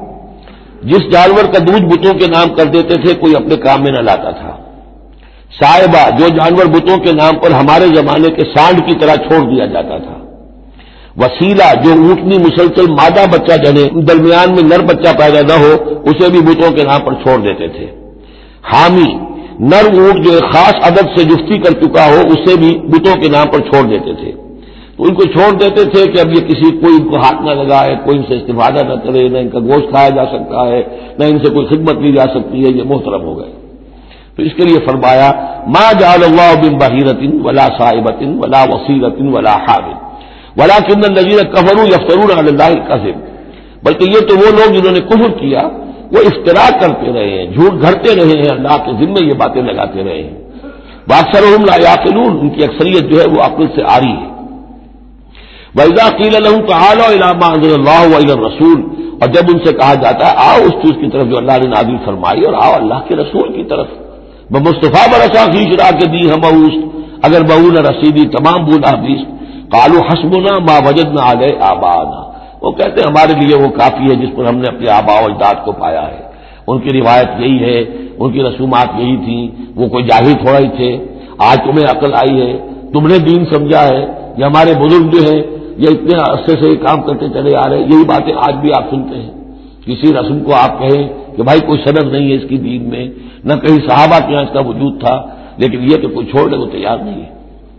جس جانور کا دودھ بتوں کے نام کر دیتے تھے کوئی اپنے کام میں نہ لاتا تھا۔ صائبہ جو جانور بتوں کے نام پر ہمارے زمانے کے سانڈ کی طرح چھوڑ دیا جاتا تھا۔ وسیلہ جو اونٹنی مسلسل مادہ بچہ جنے درمیان میں نر بچہ پیدا نہ ہو اسے بھی بتوں کے نام پر چھوڑ دیتے تھے۔ حامی نر اونٹ جو ایک خاص عدد سے جفتی کر چکا ہو اسے بھی بتوں کے نام پر چھوڑ دیتے تھے، تو ان کو چھوڑ دیتے تھے کہ اب یہ کسی کوئی ان کو ہاتھ نہ لگائے، کوئی ان سے استفادہ نہ کرے، نہ ان کا گوشت کھایا جا سکتا ہے، نہ ان سے کوئی خدمت لی جا سکتی ہے، یہ محترم ہو گئے۔ تو اس کے لیے فرمایا ما جعل اللہ من بحیرۃ ولا صائبۃ ولا وسیلۃ ولا حام ولکن الذین کفروا یفترون علی اللہ الکذب، بلکہ یہ تو وہ لوگ جنہوں نے کفر کیا وہ افترا کرتے رہے ہیں، جھوٹ گھڑتے رہے ہیں، اللہ کے ذمے یہ باتیں لگاتے رہے ہیں۔ واکثرهم لا یعقلون، ان کی اکثریت جو ہے وہ عقل سے عاری ہے۔ وَإِذَا قِيلَ لَهُمْ تَعَالَوْا إِلَىٰ مَا أَنزَلَ اللَّهُ وَإِلَى الرَّسُولِ، اور جب ان سے کہا جاتا ہے آؤ اس چیز کی طرف جو اللہ نے نازل فرمائی اور آؤ اللہ کے رسول کی طرف، بمصطفیٰ برسا خیش را کے دی ہم اوست، اگر بہو نہ رسیدی تمام بولا بیست، قالوا حسبنا ما وجدنا علیہ آباءنا، وہ کہتے ہیں ہمارے لیے وہ کافی ہے جس پر ہم نے اپنے آباء و اجداد کو پایا ہے، ان کی روایت یہی ہے، ان کی رسومات یہی تھیں، وہ کوئی جاہل تھوڑا ہی تھے، آج تمہیں عقل آئی ہے، تم نے دین سمجھا ہے، یہ ہمارے بزرگ جو ہیں یہ اتنے عرصے سے یہ کام کرتے چلے آ رہے ہیں، یہی باتیں آج بھی آپ سنتے ہیں۔ کسی رسم کو آپ کہیں کہ بھائی کوئی سند نہیں ہے اس کی دین میں، نہ کہیں صحابہ کے یہاں اس کا وجود تھا، لیکن یہ کہ کوئی چھوڑنے کو تیار نہیں ہے۔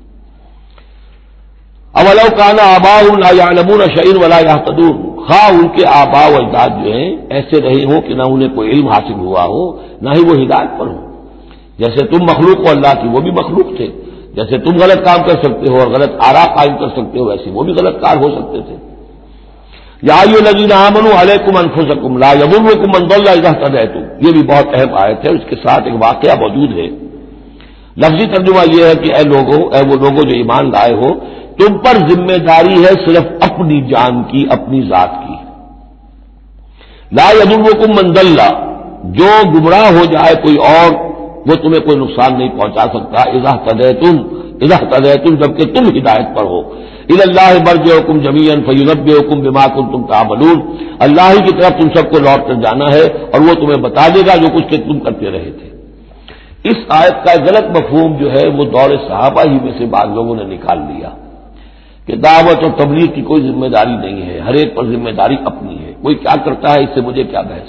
اولو کان آباؤہم لا یعلمون شیئا ولا یہتدون، خواہ ان کے آباء و اجداد جو ہیں ایسے رہے ہوں کہ نہ انہیں کوئی علم حاصل ہوا ہو نہ ہی وہ ہدایت پر ہو، جیسے تم مخلوق ہو اللہ کی وہ بھی مخلوق تھے، جیسے تم غلط کام کر سکتے ہو اور غلط آراء قائم کر سکتے ہو ویسے وہ بھی غلط کار ہو سکتے تھے۔ یا ایھا الذین آمنوا علیکم انفسکم لا یضرکم من ضل اذا اہتدیتم، یہ بھی بہت اہم آیت ہے، اس کے ساتھ ایک واقعہ موجود ہے۔ لفظی ترجمہ یہ ہے کہ اے لوگو، اے وہ لوگو جو ایمان لائے ہو، تم پر ذمہ داری ہے صرف اپنی جان کی، اپنی ذات کی۔ لا یضرکم من ضل، جو گمراہ ہو جائے کوئی اور وہ تمہیں کوئی نقصان نہیں پہنچا سکتا، اذا اہتدیتم جبکہ تم ہدایت پر ہو۔ الی اللہ مرجعکم جمیعا فینبئکم بما کنتم تعملون، اللہ ہی کی طرف تم سب کو لوٹ کر جانا ہے اور وہ تمہیں بتا دے گا جو کچھ کہ تم کرتے رہے تھے۔ اس آیت کا غلط مفہوم جو ہے وہ دور صحابہ ہی میں سے بعض لوگوں نے نکال لیا کہ دعوت اور تبلیغ کی کوئی ذمہ داری نہیں ہے، ہر ایک پر ذمہ داری اپنی ہے، کوئی کیا کرتا ہے اس سے مجھے کیا بحث۔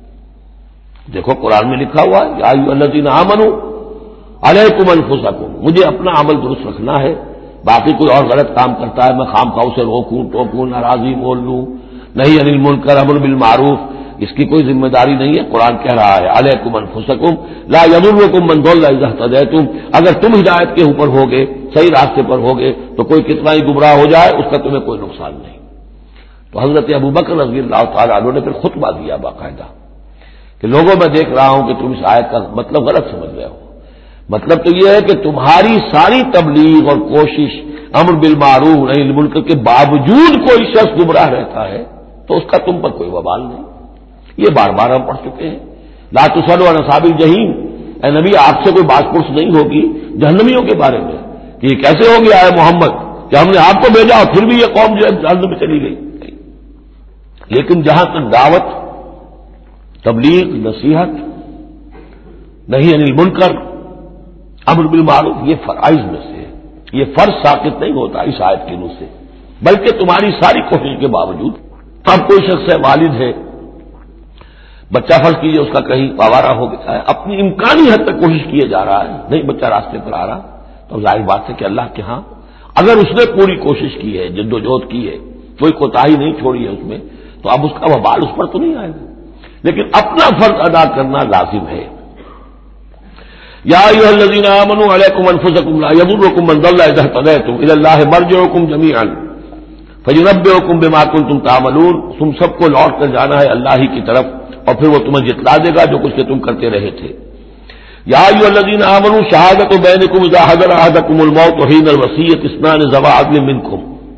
دیکھو قرآن میں لکھا ہوا ہے یا ایھا الذین آمنوا علیکم انفسکم، مجھے اپنا عمل درست رکھنا ہے، باقی کوئی اور غلط کام کرتا ہے میں خام خواہ اسے روکوں ٹوکوں ناراضی بول لوں، نہیں عن المنکر امر بالمعروف، اس کی کوئی ذمہ داری نہیں ہے۔ قرآن کہہ رہا ہے علیکم انفسکم لا یضرکم من ضل اذا اہتدیتم، اگر تم ہدایت کے اوپر ہوگے، صحیح راستے پر ہوگے تو کوئی کتنا ہی گمراہ ہو جائے اس کا تمہیں کوئی نقصان نہیں۔ تو حضرت ابوبکر رضی اللہ تعالیٰ عنہ نے پھر خطبہ دیا باقاعدہ کہ لوگوں میں دیکھ رہا ہوں کہ تم اس آیت کا مطلب غلط سمجھ رہے ہو، مطلب تو یہ ہے کہ تمہاری ساری تبلیغ اور کوشش امر بالمعروف نہی عن المنکر کے باوجود کوئی شخص گمراہ رہتا ہے تو اس کا تم پر کوئی وبال نہیں۔ یہ بار بار ہم پڑھ چکے ہیں، لا تسألوا عن اصحاب الجحیم، اے نبی آپ سے کوئی بات پرس نہیں ہوگی جہنمیوں کے بارے میں کہ یہ کیسے ہو گیا ہے محمد کہ ہم نے آپ کو بھیجا اور پھر بھی یہ قوم جو ہے جہنم میں چلی گئی. لیکن جہاں تک دعوت، تبلیغ، نصیحت، نہی عن المنکر، امر بالمعروف، یہ فرائض میں سے ہے. یہ فرض ساقط نہیں ہوتا اس آیت کے نور سے، بلکہ تمہاری ساری کوشش کے باوجود. اب کوئی شخص ہے، والد ہے، بچہ فرض کیجیے اس کا کہیں آوارہ ہو گیا ہے، اپنی امکانی حد تک کوشش کیے جا رہا ہے، نہیں بچہ راستے پر آ رہا، تو ظاہر بات ہے کہ اللہ کے ہاں اگر اس نے پوری کوشش کی ہے، جد و جہد کی ہے، کوئی کوتاہی نہیں چھوڑی ہے اس میں، تو اب اس کا وبال اس پر تو نہیں آئے گا. لیکن اپنا فرض ادا کرنا لازم ہے. یا ایھا الذین آمنوا علیکم انفسکم لا یضرکم من ضل اذا اهتدیتم الی اللہ مرجعکم جمیعا فینبئکم بما کنتم تعملون. تم سب کو لوٹ کر جانا ہے اللہ ہی کی طرف، اور پھر وہ تمہیں جتلا دے گا جو کچھ کہ تم کرتے رہے تھے. یا ایھا الذین آمنوا شہادۃ بینکم اذا حضر احدکم الموت حین الوصیۃ اثنان ذوی عدل منکم.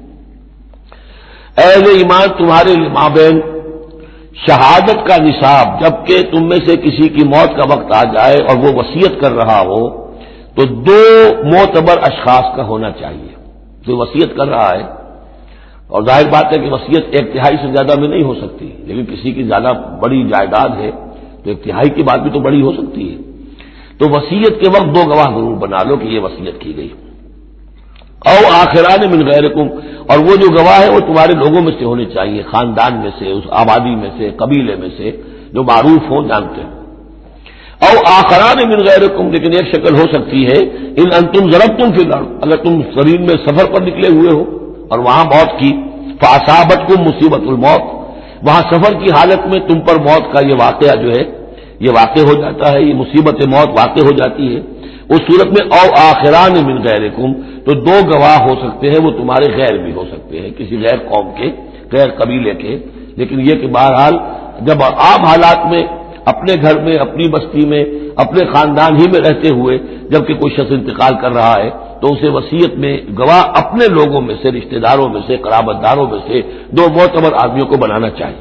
اہل ایمان، تمہارے مابین شہادت کا نصاب، جبکہ تم میں سے کسی کی موت کا وقت آ جائے اور وہ وصیت کر رہا ہو، تو دو معتبر اشخاص کا ہونا چاہیے. جو وصیت کر رہا ہے، اور ظاہر بات ہے کہ وصیت ایک تہائی سے زیادہ میں نہیں ہو سکتی، لیکن کسی کی زیادہ بڑی جائیداد ہے تو ایک تہائی کی بات بھی تو بڑی ہو سکتی ہے. تو وصیت کے وقت دو گواہ ضرور بنا لو کہ یہ وصیت کی گئی. او آخران من غیرکم، اور وہ جو گواہ ہے وہ تمہارے لوگوں میں سے ہونے چاہیے، خاندان میں سے، اس آبادی میں سے، قبیلے میں سے، جو معروف ہوں، جانتے ہیں. او آخران من غیرکم، لیکن ایک شکل ہو سکتی ہے ان انتم ضربتم فی الارض، اگر تم زمین میں سفر پر نکلے ہوئے ہو اور وہاں موت کی، فاصابتکم مصیبت الموت، وہاں سفر کی حالت میں تم پر موت کا یہ واقعہ جو ہے یہ واقع ہو جاتا ہے، یہ مصیبت موت واقع ہو جاتی ہے. اس صورت میں او آخران من غیرکم، تو دو گواہ ہو سکتے ہیں، وہ تمہارے غیر بھی ہو سکتے ہیں، کسی غیر قوم کے، غیر قبیلے کے. لیکن یہ کہ بہرحال جب عام حالات میں اپنے گھر میں، اپنی بستی میں، اپنے خاندان ہی میں رہتے ہوئے جبکہ کوئی شخص انتقال کر رہا ہے، تو اسے وصیت میں گواہ اپنے لوگوں میں سے، رشتہ داروں میں سے، قرابت داروں میں سے دو معتبر آدمیوں کو بنانا چاہیے.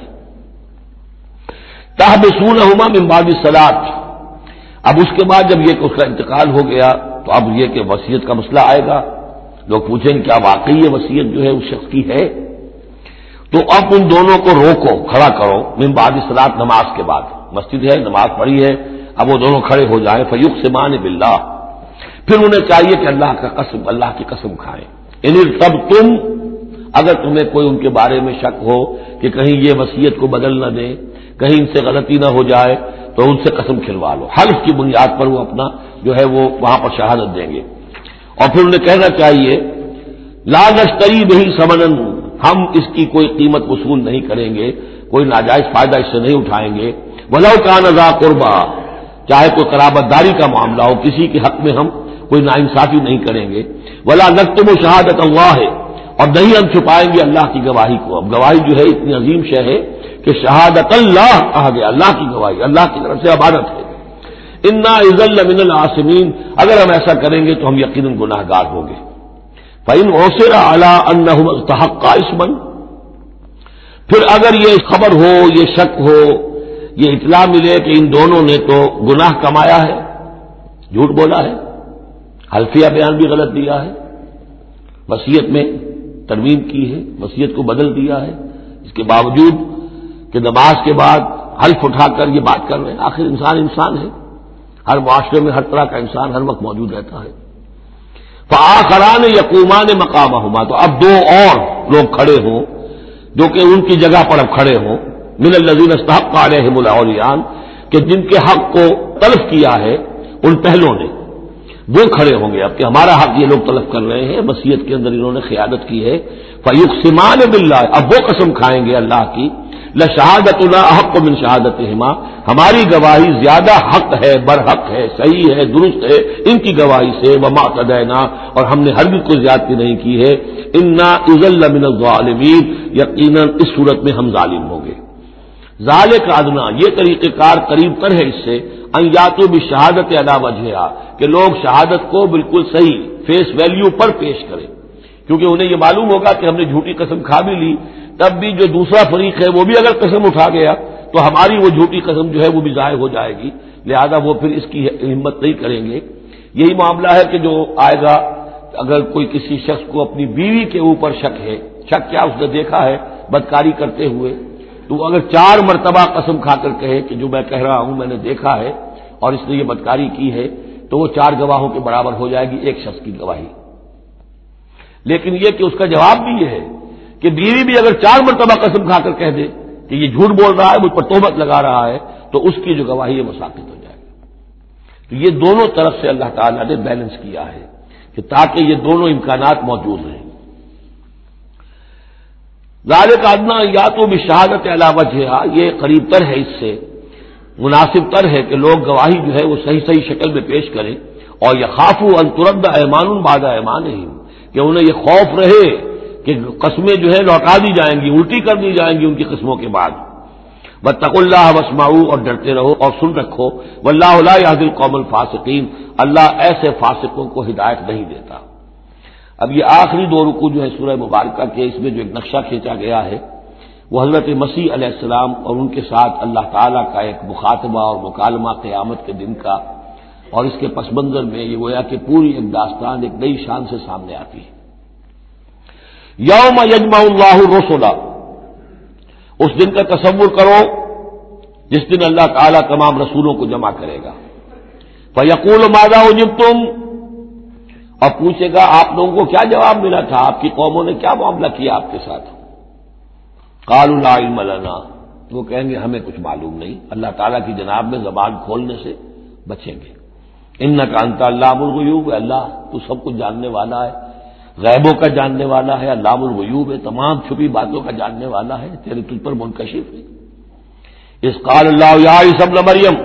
تحبسونہما من بعد الصلاۃ، اب اس کے بعد جب یہ کہ اس کا انتقال ہو گیا تو اب یہ کہ وصیت کا مسئلہ آئے گا. لوگ پوچھیں کہ کیا واقعی یہ وصیت جو ہے اس شخص کی ہے؟ تو اب ان دونوں کو روکو، کھڑا کرو، من بعد الصلاۃ، نماز کے بعد. مسجد ہے، نماز پڑھی ہے، اب وہ دونوں کھڑے ہو جائیں. فیقسمان باللہ، پھر انہیں چاہیے کہ اللہ کا قسم، اللہ کی قسم کھائیں. ان ارتبتم، اگر تمہیں کوئی ان کے بارے میں شک ہو کہ کہیں یہ وصیت کو بدل نہ دیں، کہیں ان سے غلطی نہ ہو جائے، تو ان سے قسم کھلوا لو. حلف کی بنیاد پر وہ اپنا جو ہے وہ وہاں پر شہادت دیں گے. اور پھر انہیں کہنا چاہیے لا نشتری بہ ثمنا، ہم اس کی کوئی قیمت وصول نہیں کریں گے، کوئی ناجائز فائدہ اس سے نہیں اٹھائیں گے. ولو کان ذا قربا، چاہے کوئی قرابت داری کا معاملہ ہو، کسی کے حق میں ہم کوئی ناانصافی نہیں کریں گے. ولا نکتم شہادت اللہ، اور نہیں ہم چھپائیں گے اللہ کی گواہی کو. اب گواہی جو ہے اتنی عظیم شے ہے کہ شہادت اللہ کہا گیا، اللہ کی گواہی، اللہ کی طرف سے عبادت ہے. انا اذا لمن العاصمین، اگر ہم ایسا کریں گے تو ہم یقیناً گناہ گار ہوں گے. فإن عثر على انهم استحقا اسما، پھر اگر یہ خبر ہو، یہ شک ہو، یہ اطلاع ملے کہ ان دونوں نے تو گناہ کمایا ہے، جھوٹ بولا ہے، حلفیہ بیان بھی غلط دیا ہے، وصیت میں ترمیم کی ہے، وصیت کو بدل دیا ہے، اس کے باوجود کہ نماز کے بعد حلف اٹھا کر یہ بات کر رہے ہیں. آخر انسان انسان ہے، ہر معاشرے میں ہر طرح کا انسان ہر وقت موجود رہتا ہے. فآخران یقومان مقامہما، تو اب دو اور لوگ کھڑے ہوں جو کہ ان کی جگہ پر اب کھڑے ہوں، من الذین استحق علیہم الاولیان، کہ جن کے حق کو تلف کیا ہے ان پہلوں نے، وہ کھڑے ہوں گے اب کہ ہمارا حق یہ لوگ تلف کر رہے ہیں، وصیت کے اندر انہوں نے خیانت کی ہے. فیقسمان باللہ، اب وہ قسم کھائیں گے اللہ کی، لشہادتنا احق من شہادتہما، ہماری گواہی زیادہ حق ہے، برحق ہے، صحیح ہے، درست ہے ان کی گواہی سے. وما اعتدینا، اور ہم نے ہرگز کوئی زیادتی نہیں کی ہے. انا اذا لمن الظالمین، یقیناً اس صورت میں ہم ظالم ہوں گے. ذالک ادنا، یہ طریقہ کار قریب تر ہے اس سے، ان یاتوا بالشہادۃ علی وجہہا، کہ لوگ شہادت کو بالکل صحیح فیس ویلیو پر پیش کریں، کیونکہ انہیں یہ معلوم ہوگا کہ ہم نے جھوٹی قسم کھا بھی لی، تب بھی جو دوسرا فریق ہے وہ بھی اگر قسم اٹھا گیا تو ہماری وہ جھوٹی قسم جو ہے وہ بھی ضائع ہو جائے گی، لہذا وہ پھر اس کی ہمت نہیں کریں گے. یہی معاملہ ہے کہ جو آئے گا اگر کوئی کسی شخص کو اپنی بیوی کے اوپر شک ہے، شک کیا اس نے دیکھا ہے بدکاری کرتے ہوئے، تو وہ اگر 4 مرتبہ قسم کھا کر کہے کہ جو میں کہہ رہا ہوں میں نے دیکھا ہے اور اس نے یہ بدکاری کی ہے، تو وہ 4 گواہوں کے برابر ہو جائے گی ایک شخص کی گواہی۔ لیکن یہ کہ اس کا جواب بھی یہ ہے کہ بیوی بھی اگر 4 مرتبہ قسم کھا کر کہہ دے کہ یہ جھوٹ بول رہا ہے، مجھ پر تہمت لگا رہا ہے، تو اس کی جو گواہی ہے وہ ثابت ہو جائے گی۔ تو یہ دونوں طرف سے اللہ تعالیٰ نے بیلنس کیا ہے کہ تاکہ یہ دونوں امکانات موجود رہیں۔ ذالک ادنیٰ یا تو بشہادت علی وجہہا، یہ قریب تر ہے، اس سے مناسب تر ہے کہ لوگ گواہی جو ہے وہ صحیح صحیح شکل میں پیش کریں، اور یخافوا ان ترد ایمان بعد ایمانہم، کہ انہیں یہ خوف رہے کہ قسمیں جو ہے لوٹا دی جائیں گی، الٹی کر دی جائیں گی ان کی قسموں کے بعد۔ واتقوا اللہ واسمعوا، اور ڈرتے رہو اور سن رکھو، واللہ لا یہدی القوم الفاسقین، اللہ ایسے فاسقوں کو ہدایت نہیں دیتا۔ اب یہ آخری 2 رکوع جو ہے سورہ مبارکہ کے، اس میں جو ایک نقشہ کھینچا گیا ہے وہ حضرت مسیح علیہ السلام اور ان کے ساتھ اللہ تعالیٰ کا ایک مخاطبہ اور مکالمہ قیامت کے دن کا، اور اس کے پس منظر میں یہ گویا کہ پوری ایک داستان ایک نئی شان سے سامنے آتی ہے۔ یوم یجمع اللہ الرسل، اس دن کا تصور کرو جس دن اللہ تعالیٰ تمام رسولوں کو جمع کرے گا۔ فیقول ماذا اجبتم، اور پوچھے گا آپ لوگوں کو کیا جواب ملا تھا، آپ کی قوموں نے کیا معاملہ کیا آپ کے ساتھ۔ قالوا لا علم لنا، وہ کہیں گے ہمیں کچھ معلوم نہیں، اللہ تعالیٰ کی جناب میں زبان کھولنے سے بچیں گے۔ انک انت علام الغیوب، اللہ تو سب کچھ جاننے والا ہے، غیبوں کا جاننے والا ہے، علام الغیوب ہے، تمام چھپی باتوں کا جاننے والا ہے، تیرے تجھ پر منکشف ہے۔ اس قال اللہ یا عیسی ابن مریم،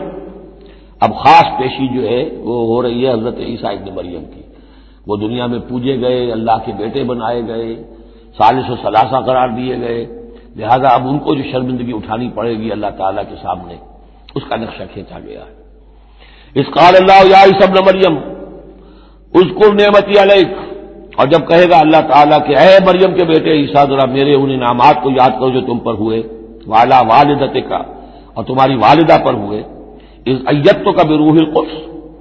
اب خاص پیشی جو ہے وہ ہو رہی ہے حضرت عیسیٰ ابن مریم کی۔ وہ دنیا میں پوجے گئے، اللہ کے بیٹے بنائے گئے، ثالث و ثلاثہ قرار دیے گئے، لہذا اب ان کو جو شرمندگی اٹھانی پڑے گی اللہ تعالیٰ کے سامنے، اس کا نقشہ کھینچا گیا ہے۔ اس قال اللہ یا عیسی ابن مریم اذکر نعمتی علیک، اور جب کہے گا اللہ تعالیٰ کہ اے مریم کے بیٹے عیسیٰ ذرا میرے ان انعامات کو یاد کرو جو تم پر ہوئے، وعلی والدتک، اور تمہاری والدہ پر ہوئے، اذ ایدتک بروح القدس،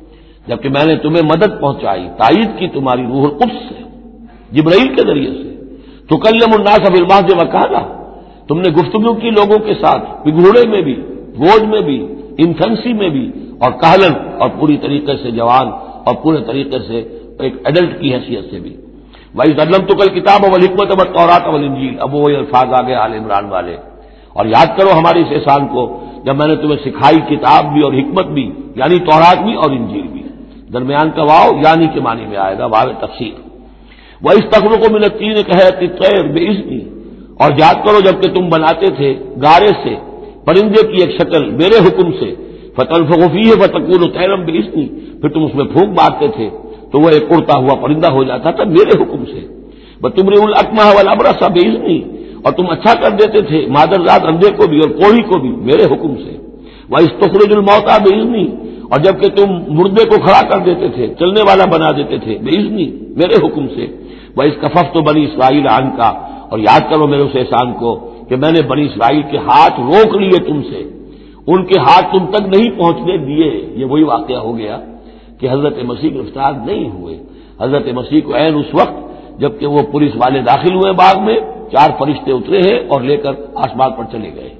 جبکہ میں نے تمہیں مدد پہنچائی، تائید کی تمہاری روح القدس سے، جبرائیل کے ذریعے سے، تکلم الناس بالمہد وکہلا، تم نے گفتگو کی لوگوں کے ساتھ، بگھوڑے میں بھی، گود میں بھی، انفنسی میں بھی، اور کہلن، اور پوری طریقے سے جوان اور پورے طریقے سے ایک ایڈلٹ کی حیثیت سے بھی۔ وَإِذْ عَلَّمْتُكَ الْكِتَابَ وَالْحِكْمَةَ وَالتَّوْرَاةَ وَالْإِنْجِيلَ، اب وہ الفاظ آگے آل عمران والے، اور یاد کرو ہمارے اس احسان کو جب میں نے تمہیں سکھائی کتاب بھی اور حکمت بھی، یعنی تورات بھی اور انجیل بھی، درمیان کا واو یعنی کے معنی میں آئے گا، واو تفسیر۔ وَإِذْ تَخْلُقُ مِنَ الطِّينِ كَهَيْئَةِ الطَّيْرِ بِإِذْنِي، اور یاد کرو جب کہ تم بناتے تھے گارے سے پرندے کی ایک شکل میرے حکم سے، فَتَنفُخُ فِيهِ فَتَكُونُ طَيْرًا بِإِذْنِي، پھر تم اس میں پھونک مارتے تھے تو وہ ایک اڑتا ہوا پرندہ ہو جاتا تھا میرے حکم سے۔ وَتُبْرِئُ الْأَكْمَحَ وَالْأَبْرَصَ بِإِذْنِي، اور تم اچھا کر دیتے تھے مادرزاد اندھے کو بھی اور کوڑھی کو بھی میرے حکم سے۔ وَإِذْ تُخْرِجُ الْمَوْتَىٰ بِإِذْنِي، اور جب کہ تم مردے کو کھڑا کر دیتے تھے، چلنے والا بنا دیتے تھے، بِإِذْنِي، میرے حکم سے۔ وَإِذْ كَفَفْتُ بَنِي إِسْرَائِيلَ عَنْكَ، اور یاد کرو میرے اس احسان کو کہ میں نے بنی اسرائیل کے ہاتھ روک لیے تم سے، ان کے ہاتھ تم تک نہیں پہنچنے دیے۔ یہ وہی واقعہ ہو گیا کہ حضرت مسیح گرفتار نہیں ہوئے، حضرت مسیح کو عین اس وقت جبکہ وہ پولیس والے داخل ہوئے باغ میں، 4 فرشتے اترے ہیں اور لے کر آسمان پر چلے گئے۔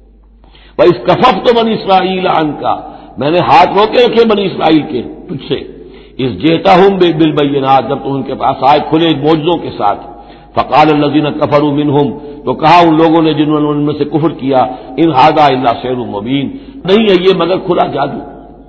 وَإِذْ كَفَفْتُ بَنِي إِسْرَائِيلَ عَنْكَ، میں نے ہاتھ روکے رکھے بنی اسرائیل کے تجھ سے، اِذْ جِئْتَهُم بِالْبَيِّنَاتِ، جب تم ان کے پاس آئے کھلے معجزوں کے ساتھ۔ فَقَالَ الَّذِينَ كَفَرُوا مِنْهُمْ، تو کہا ان لوگوں نے جنہوں نے ان میں سے کفر کیا، إِنْ هَٰذَا إِلَّا سِحْرٌ مُّبِينٌ، نہیں ہے یہ مگر کھلا جادو۔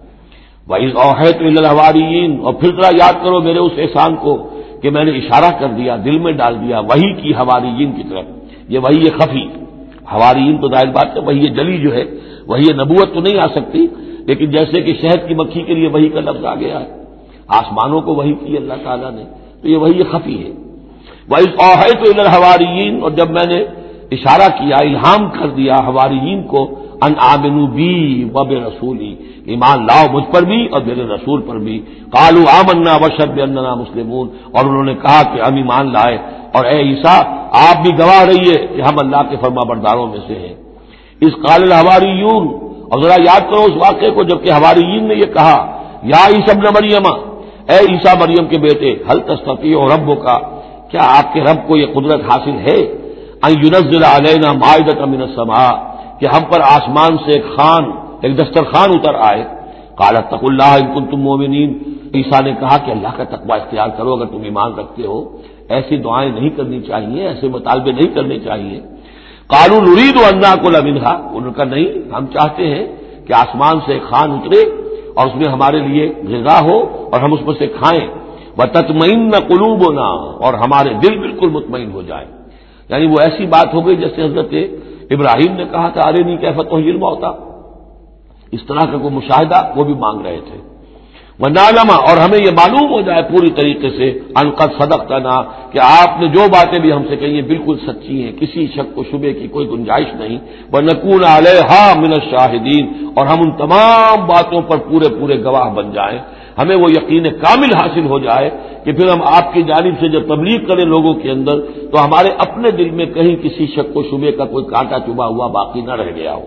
وَإِذْ أَوْحَيْتُ إِلَى الْحَوَارِيِّينَ، اور پھر ذرا یاد کرو میرے اس احسان کو کہ میں نے اشارہ کر دیا، دل میں ڈال دیا وحی کی حواریین کی طرف۔ یہ وحی خفی، حواریین تو ظاہر بات ہے وحی جلی جو ہے، وحی نبوت تو نہیں آ سکتی، لیکن جیسے کہ شہد کی مکھی کے لیے وحی کا لفظ آ گیا ہے، آسمانوں کو وحی کی اللہ تعالیٰ نے، تو یہ وحی خفی ہے۔ وَإِذْ أَوْحَيْتُ إِلَى الْحَوَارِيِّينَ، اور جب میں نے اشارہ کیا، الہام کر دیا حواریین کو، ان آمنوا بی وبرسولی، ایمان لاؤ مجھ پر بھی اور میرے رسول پر بھی۔ قالوا آمنا واشهد بأننا مسلمون، اور انہوں نے کہا کہ ہم ایمان لائے اور اے عیسیٰ آپ بھی گواہ رہیے کہ ہم اللہ کے فرما برداروں میں سے ہیں۔ اذ قال الحواریون، اور ذرا یاد کرو اس واقعے کو جب کہ حواریین نے یہ کہا، یا عیسی ابن مریم، اے عیسیٰ مریم کے بیٹے، حل تستطیع ربک، کیا آپ کے رب کو یہ قدرت حاصل ہے ان ينزل علینا مائدۃ من السماء، کہ ہم پر آسمان سے ایک دسترخوان اتر آئے؟ قال اتقوا اللہ ان کنتم مؤمنین، عیسیٰ نے کہا کہ اللہ کا تقوی اختیار کرو اگر تم ایمان رکھتے ہو، ایسی دعائیں نہیں کرنی چاہیے، ایسے مطالبے نہیں کرنے چاہیے۔ قالوا نريد ان ناكل منها، انہوں نے کہا نہیں، ہم چاہتے ہیں کہ آسمان سے ایک خوان اترے اور اس میں ہمارے لیے غذا ہو اور ہم اس میں سے کھائیں، وتطمئن قلوبنا، اور ہمارے دل بالکل مطمئن ہو جائیں۔ یعنی وہ ایسی بات ہو گئی جیسے حضرت ابراہیم نے کہا تھا ارنی کیف تحیی الموتیٰ، اس طرح کا کوئی مشاہدہ وہ بھی مانگ رہے تھے۔ ونعلم، اور ہمیں یہ معلوم ہو جائے پوری طریقے سے ان قد صدقتنا، کہ آپ نے جو باتیں بھی ہم سے کہی ہیں بالکل سچی ہیں، کسی شک و شبے کی کوئی گنجائش نہیں۔ ونکون علیہا من الشاہدین، اور ہم ان تمام باتوں پر پورے گواہ بن جائیں، ہمیں وہ یقین کامل حاصل ہو جائے کہ پھر ہم آپ کی جانب سے جب تبلیغ کریں لوگوں کے اندر تو ہمارے اپنے دل میں کہیں کسی شک و شبے کا کوئی کانٹا چبھا ہوا باقی نہ رہ گیا ہو۔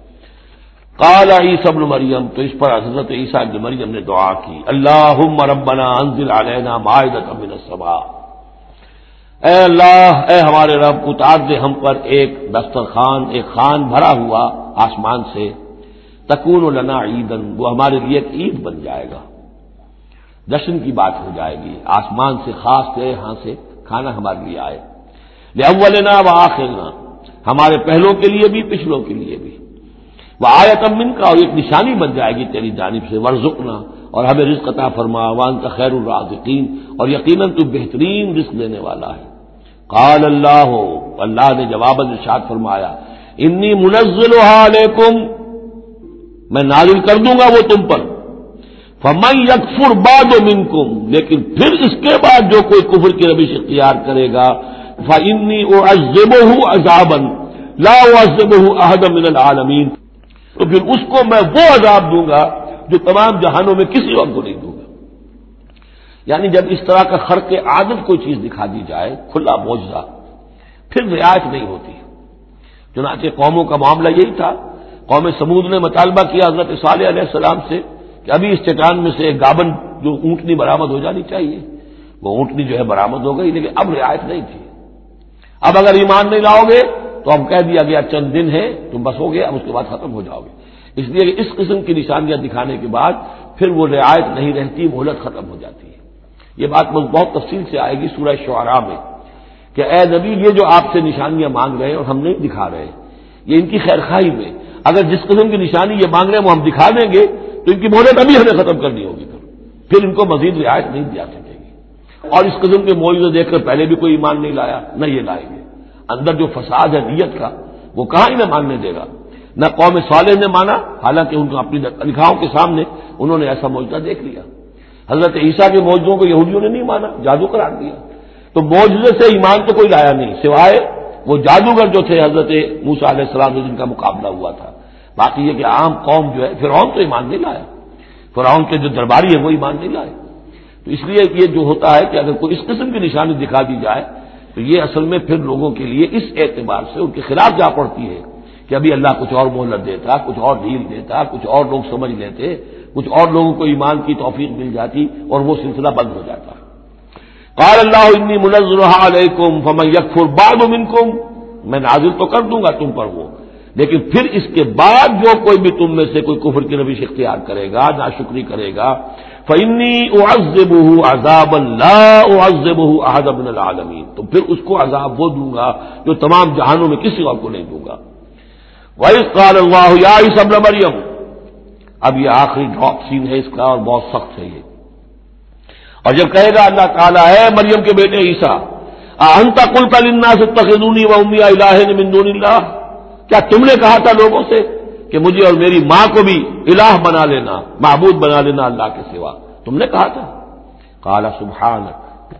قال عیسیٰ ابن مریم، تو اس پر حضرت عیسیٰ ابن مریم نے دعا کی، اللہم ربنا انزل علینا مائدۃ من السماء، اے اللہ، اے ہمارے رب، اتار دے ہم پر ایک دسترخوان، ایک خوان بھرا ہوا آسمان سے، تکون لنا عیدن، وہ ہمارے لیے ایک عید بن جائے گا، جشن کی بات ہو جائے گی، آسمان سے خاص تیرے ہاں سے کھانا ہمارے لیے آئے، لأولنا وآخرنا، ہمارے پہلوں کے لیے بھی پچھلوں کے لیے بھی، وآیۃ منک، اور ایک نشانی بن جائے گی تیری جانب سے، وارزقنا، اور ہمیں رزق عطا فرما، وانت خیر الرازقین، اور یقیناً تو بہترین رزق دینے والا ہے۔ قال اللہ، اللہ نے جواباً ارشاد فرمایا، انی منزلها علیکم، میں نازل کر دوں گا وہ تم پر، فمن یکفر بعد منکم، لیکن پھر اس کے بعد جو کوئی کفر کی روش اختیار کرے گا، فانی اعذبہ عذابا لا اعذبہ احدا من العالمین، تو پھر اس کو میں وہ عذاب دوں گا جو تمام جہانوں میں کسی اور کو نہیں دوں گا۔ یعنی جب اس طرح کا خرق عادت کوئی چیز دکھا دی جائے، کھلا معجزہ، پھر رعایت نہیں ہوتی۔ چنانچہ قوموں کا معاملہ یہی تھا، قوم سمود نے مطالبہ کیا حضرت صالح علیہ السلام سے کہ ابھی اس چٹان میں سے ایک گابن جو اونٹنی برآمد ہو جانی چاہیے، وہ اونٹنی جو ہے برآمد ہو گئی، لیکن اب رعایت نہیں تھی۔ اب اگر ایمان نہیں لاؤ گے تو اب کہہ دیا گیا چند دن ہے، تم بس ہو گے، اب اس کے بعد ختم ہو جاؤ گے۔ اس لیے کہ اس قسم کی نشانیاں دکھانے کے بعد پھر وہ رعایت نہیں رہتی، مہلت ختم ہو جاتی ہے۔ یہ بات بہت تفصیل سے آئے گی سورہ شعراء میں کہ اے نبی، یہ جو آپ سے نشانیاں مانگ رہے ہیں اور ہم نہیں دکھا رہے، یہ ان کی خیر خواہی میں، اگر جس قسم کی نشانی یہ مانگ رہے ہیں وہ ہم دکھا دیں گے تو ان کی مہلت ابھی ہمیں ختم کرنی ہوگی، پھر ان کو مزید رعایت نہیں دیا سکے گی۔ اور اس قسم کے معجزے دیکھ کر پہلے بھی کوئی ایمان نہیں لایا، نہ یہ لائیں گے۔ اندر جو فساد ہے نیت کا، وہ کہاں انہیں ماننے دے گا۔ نہ قوم صالح نے مانا، حالانکہ ان کو اپنی نگاہوں کے سامنے انہوں نے ایسا معجزہ دیکھ لیا۔ حضرت عیسیٰ کے معجزوں کو یہودیوں نے نہیں مانا، جادو قرار دیا۔ تو معجزے سے ایمان تو کوئی لایا نہیں سوائے وہ جادوگر جو تھے حضرت موسیٰ علیہ السلام سے جن کا مقابلہ ہوا تھا۔ باقی یہ کہ عام قوم جو ہے، فرعون تو ایمان نہیں لایا، فرعون کے جو درباری ہیں وہ ایمان نہیں لائے۔ تو اس لیے یہ جو ہوتا ہے کہ اگر کوئی اس قسم کی نشانی دکھا دی جائے تو یہ اصل میں پھر لوگوں کے لیے اس اعتبار سے ان کے خلاف جا پڑتی ہے کہ ابھی اللہ کچھ اور مہلت دیتا، کچھ اور ڈھیل دیتا، کچھ اور لوگ سمجھ لیتے، کچھ اور لوگوں کو ایمان کی توفیق مل جاتی اور وہ سلسلہ بند ہو جاتا۔ قال اللہ انی منزلها علیکم فمن یکفر بعد منکم، میں نازل تو کر دوں گا تم پر وہ، لیکن پھر اس کے بعد جو کوئی بھی تم میں سے کوئی کفر کی روش اختیار کرے گا، ناشکری کرے گا، فانی اعذبہ عذابا لا اعذبہ احدا من العالمین، تو پھر اس کو عذاب وہ دوں گا جو تمام جہانوں میں کسی اور کو نہیں دوں گا۔ وَإِذْ قَالَ اللَّهُ يَا عِيسَى ابْنَ مَرْيَمَ، اب یہ آخری ڈراپ سین ہے اس کا اور بہت سخت ہے یہ۔ اور جب کہے گا اللہ تعالیٰ، اے مریم کے بیٹے عیسیٰ، اَأَنْتَ قُلْتَ لِلنَّاسِ اتَّخِذُونِي وَأُمِّيَ إِلَٰهَيْنِ مِن دُونِ اللَّهِ، کیا تم نے کہا تھا لوگوں سے کہ مجھے اور میری ماں کو بھی الہ بنا لینا، معبود بنا لینا اللہ کے سوا، تم نے کہا تھا؟ قال سبحانک،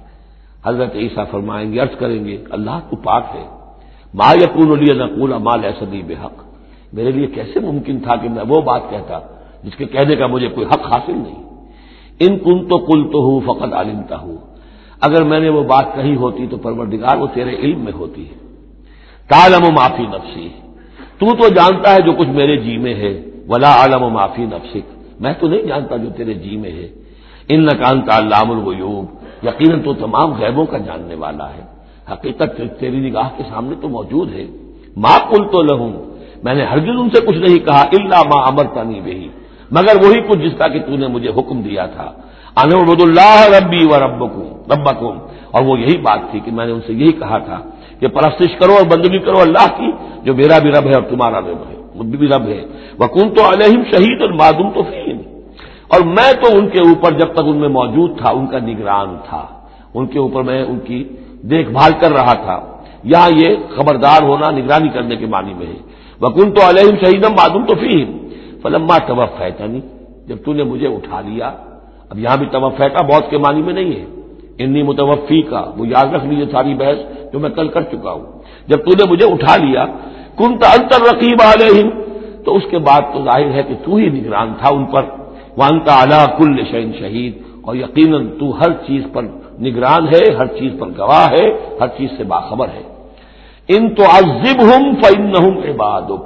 حضرت عیسیٰ فرمائیں گے، عرض کریں گے، اللہ تو پاک ہے، ما یکون لی ان اقول ما لیس لی بحق، میرے لیے کیسے ممکن تھا کہ میں وہ بات کہتا جس کے کہنے کا مجھے کوئی حق حاصل نہیں۔ ان کنت قلتہ فقد علمتہ، اگر میں نے وہ بات کہی ہوتی تو پروردگار وہ تیرے علم میں ہوتی ہے۔ تعلم ما فی نفسی، تو جانتا ہے جو کچھ میرے جی میں ہے، ولا اعلم ما فی نفسک، میں تو نہیں جانتا جو تیرے جی میں ہے۔ انک انت علام الغیوب، یقیناً تو تمام غیبوں کا جاننے والا ہے، حقیقت تیری نگاہ کے سامنے تو موجود ہے۔ ما قلت لہم، میں نے ہرگز ان سے کچھ نہیں کہا، الا ما امرتنی بہ، مگر وہی کچھ جس کا کہ تو نے مجھے حکم دیا تھا، ان اعبدوا اللہ ربی و ربکم، اور وہ یہی بات تھی کہ میں نے ان سے یہی کہا تھا کہ پرستش کرو اور بندگی کرو اللہ کی، جو میرا بھی رب ہے اور تمہارا بھی رب ہے، وکنت علیہم شہیدا ما دمت فیہم، اور میں تو ان کے اوپر جب تک ان میں موجود تھا ان کا نگران تھا، ان کے اوپر میں ان کی دیکھ بھال کر رہا تھا۔ یہاں یہ خبردار ہونا نگرانی کرنے کے معنی میں ہے، وکنت علیہم شہیدا ما دمت فیہم فلما توفیتنی، جب تو نے مجھے اٹھا لیا۔ اب یہاں بھی توفیتا موت کے معنی میں نہیں ہے، انی متوفی کا، وہ یاد رکھ لیجیے ساری بحث جو میں کل کر چکا ہوں۔ جب تو نے مجھے اٹھا لیا، کنت انت الرقیب علیہم، تو اس کے بعد تو ظاہر ہے کہ تو ہی نگران تھا ان پر، وانت علی کل شیء شہید، اور یقیناً تو ہر چیز پر نگران ہے، ہر چیز پر گواہ ہے، ہر چیز سے باخبر ہے۔ ان تعذبہم فانہم عبادک،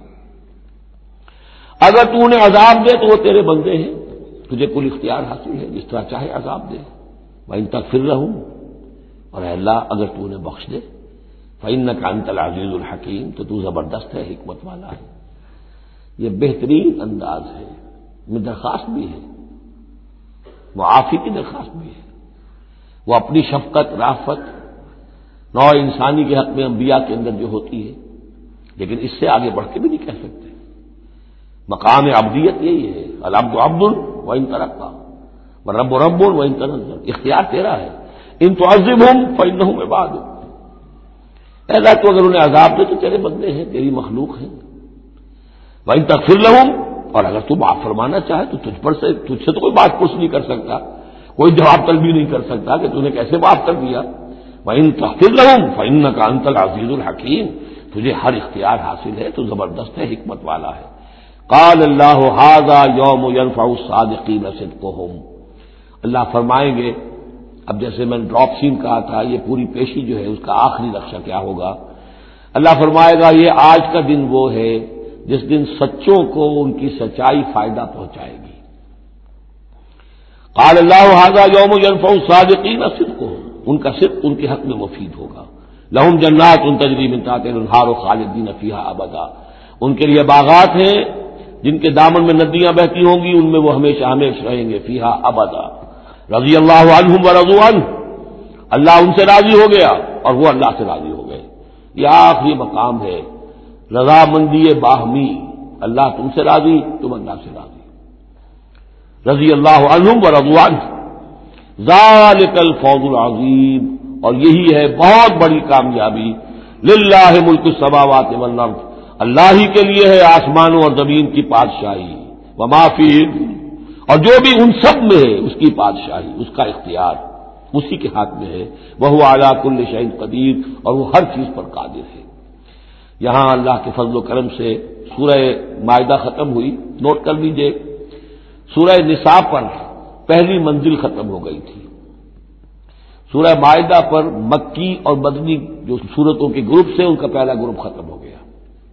اگر تو انہیں عذاب دے تو وہ تیرے بندے ہیں، تجھے کل اختیار حاصل ہے، جس طرح چاہے عذاب دے۔ وَإِن تغفر لَهُمْ، اور اے اللہ اگر تو انہیں بخش دے، فَإِنَّكَ أَنْتَ الْعَزِيزُ الْحَكِيمُ، تو تو زبردست ہے، حکمت والا ہے۔ یہ بہترین انداز ہے، میں درخواست بھی ہے، معافی کی درخواست بھی ہے۔ وہ اپنی شفقت رافت نوع انسانی کے حق میں انبیاء کے اندر جو ہوتی ہے، لیکن اس سے آگے بڑھ کے بھی نہیں کہہ سکتے۔ مقام عبدیت یہی ہے، العبد عبد وإن ترقى والرب رب وإن تنزل، اختیار تیرا ہے۔ ان تعذبهم فإنهم عبادك، اے اللہ تو اگر انہیں عذاب دے تو تیرے بندے ہیں، تیری مخلوق ہیں۔ وإن تغفر لهم، اور اگر تو معاف فرمانا چاہے تو تجھ سے تو کوئی بات پوچھ نہیں کر سکتا، کوئی جواب طلبی نہیں کر سکتا کہ تو نے کیسے معاف کر دیا۔ وإن تغفر لهم فإنك أنت العزيز الحكيم، تجھے ہر اختیار حاصل ہے، تو زبردست ہے، حکمت والا ہے۔ قال اللہ ھذا یوم ينفع الصادقین صدقهم، اللہ فرمائیں گے، اب جیسے میں نے ڈراپ سین کہا تھا، یہ پوری پیشی جو ہے اس کا آخری نقشہ کیا ہوگا، اللہ فرمائے گا یہ آج کا دن وہ ہے جس دن سچوں کو ان کی سچائی فائدہ پہنچائے گی۔ قال اللہ ھذا یوم ينفع الصادقین صدقهم، ان کا صدق ان کے حق میں مفید ہوگا۔ لہم جنات تجری من تحتها الانہار خالدین فیہا ابدا، ان کے لیے باغات ہیں جن کے دامن میں ندیاں بہتی ہوں گی، ان میں وہ ہمیشہ ہمیشہ رہیں گے، فیہا ابدا۔ رضی اللہ عنہم ورضوا عنہ، اللہ ان سے راضی ہو گیا اور وہ اللہ سے راضی ہو گئے۔ یہ آخری مقام ہے، رضامندی باہمی، اللہ تم سے راضی، تم اللہ سے راضی۔ رضی اللہ عنہم ورضوا عنہ، ذالک الفوز العظیم، اور یہی ہے بہت بڑی کامیابی۔ للہ ملک السماوات والارض، اللہ ہی کے لیے ہے آسمانوں اور زمین کی بادشاہی، وما فیہن، اور جو بھی ان سب میں ہے اس کی بادشاہی، اس کا اختیار اسی کے ہاتھ میں ہے۔ وہو علی کل شیء قدیر، اور وہ ہر چیز پر قادر ہے۔ یہاں اللہ کے فضل و کرم سے سورہ مائدہ ختم ہوئی، نوٹ کر لیجئے، سورہ نساء پر پہلی منزل ختم ہو گئی تھی۔ سورہ مائدہ پر مکی اور مدنی جو سورتوں کے گروپ سے ان کا پہلا گروپ ختم ہو گیا۔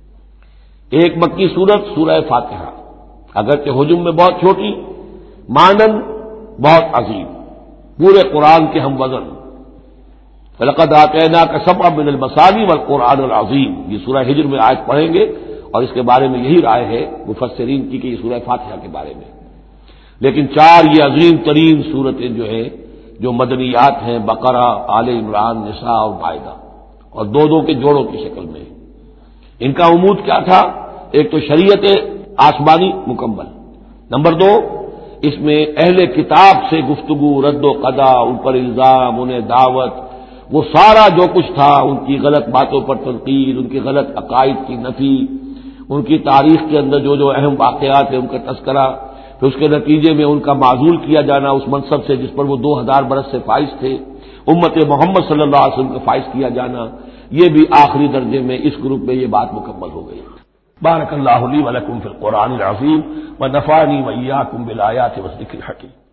ایک مکی سورت سورہ فاتحہ، اگرچہ حجم میں بہت چھوٹی، مانند بہت عظیم، پورے قرآن کے ہم وزن۔ فَلَقَدْ آتَيْنَاكَ سَبْعًا مِنَ الْمَثَانِي وَالْقُرْآنِ الْعَظِيمِ، یہ سورہ ہجر میں آیت پڑھیں گے اور اس کے بارے میں یہی رائے ہے مفسرین کی کہ یہ سورہ فاتحہ کے بارے میں، لیکن چار یہ عظیم ترین سورتیں جو ہیں جو مدنیات ہیں، بقرہ، آل عمران، نساء اور مائدہ، اور دو دو کے جوڑوں کی شکل میں۔ ان کا عمود کیا تھا؟ ایک تو شریعت آسمانی مکمل، نمبر دو اس میں اہل کتاب سے گفتگو، رد و قضا، ان پر الزام، انہیں دعوت، وہ سارا جو کچھ تھا، ان کی غلط باتوں پر تنقید، ان کی غلط عقائد کی نفی، ان کی تاریخ کے اندر جو جو اہم واقعات ہیں ان کا تذکرہ، پھر اس کے نتیجے میں ان کا معزول کیا جانا اس منصب سے جس پر وہ 2000 برس سے فائز تھے، امت محمد صلی اللہ علیہ وسلم کا فائز کیا جانا، یہ بھی آخری درجے میں اس گروپ میں یہ بات مکمل ہو گئی۔ بارک اللہ لی ولکم فی القرآن العظیم ونفعنی وإیاکم بالآیات والذکر الحکیم۔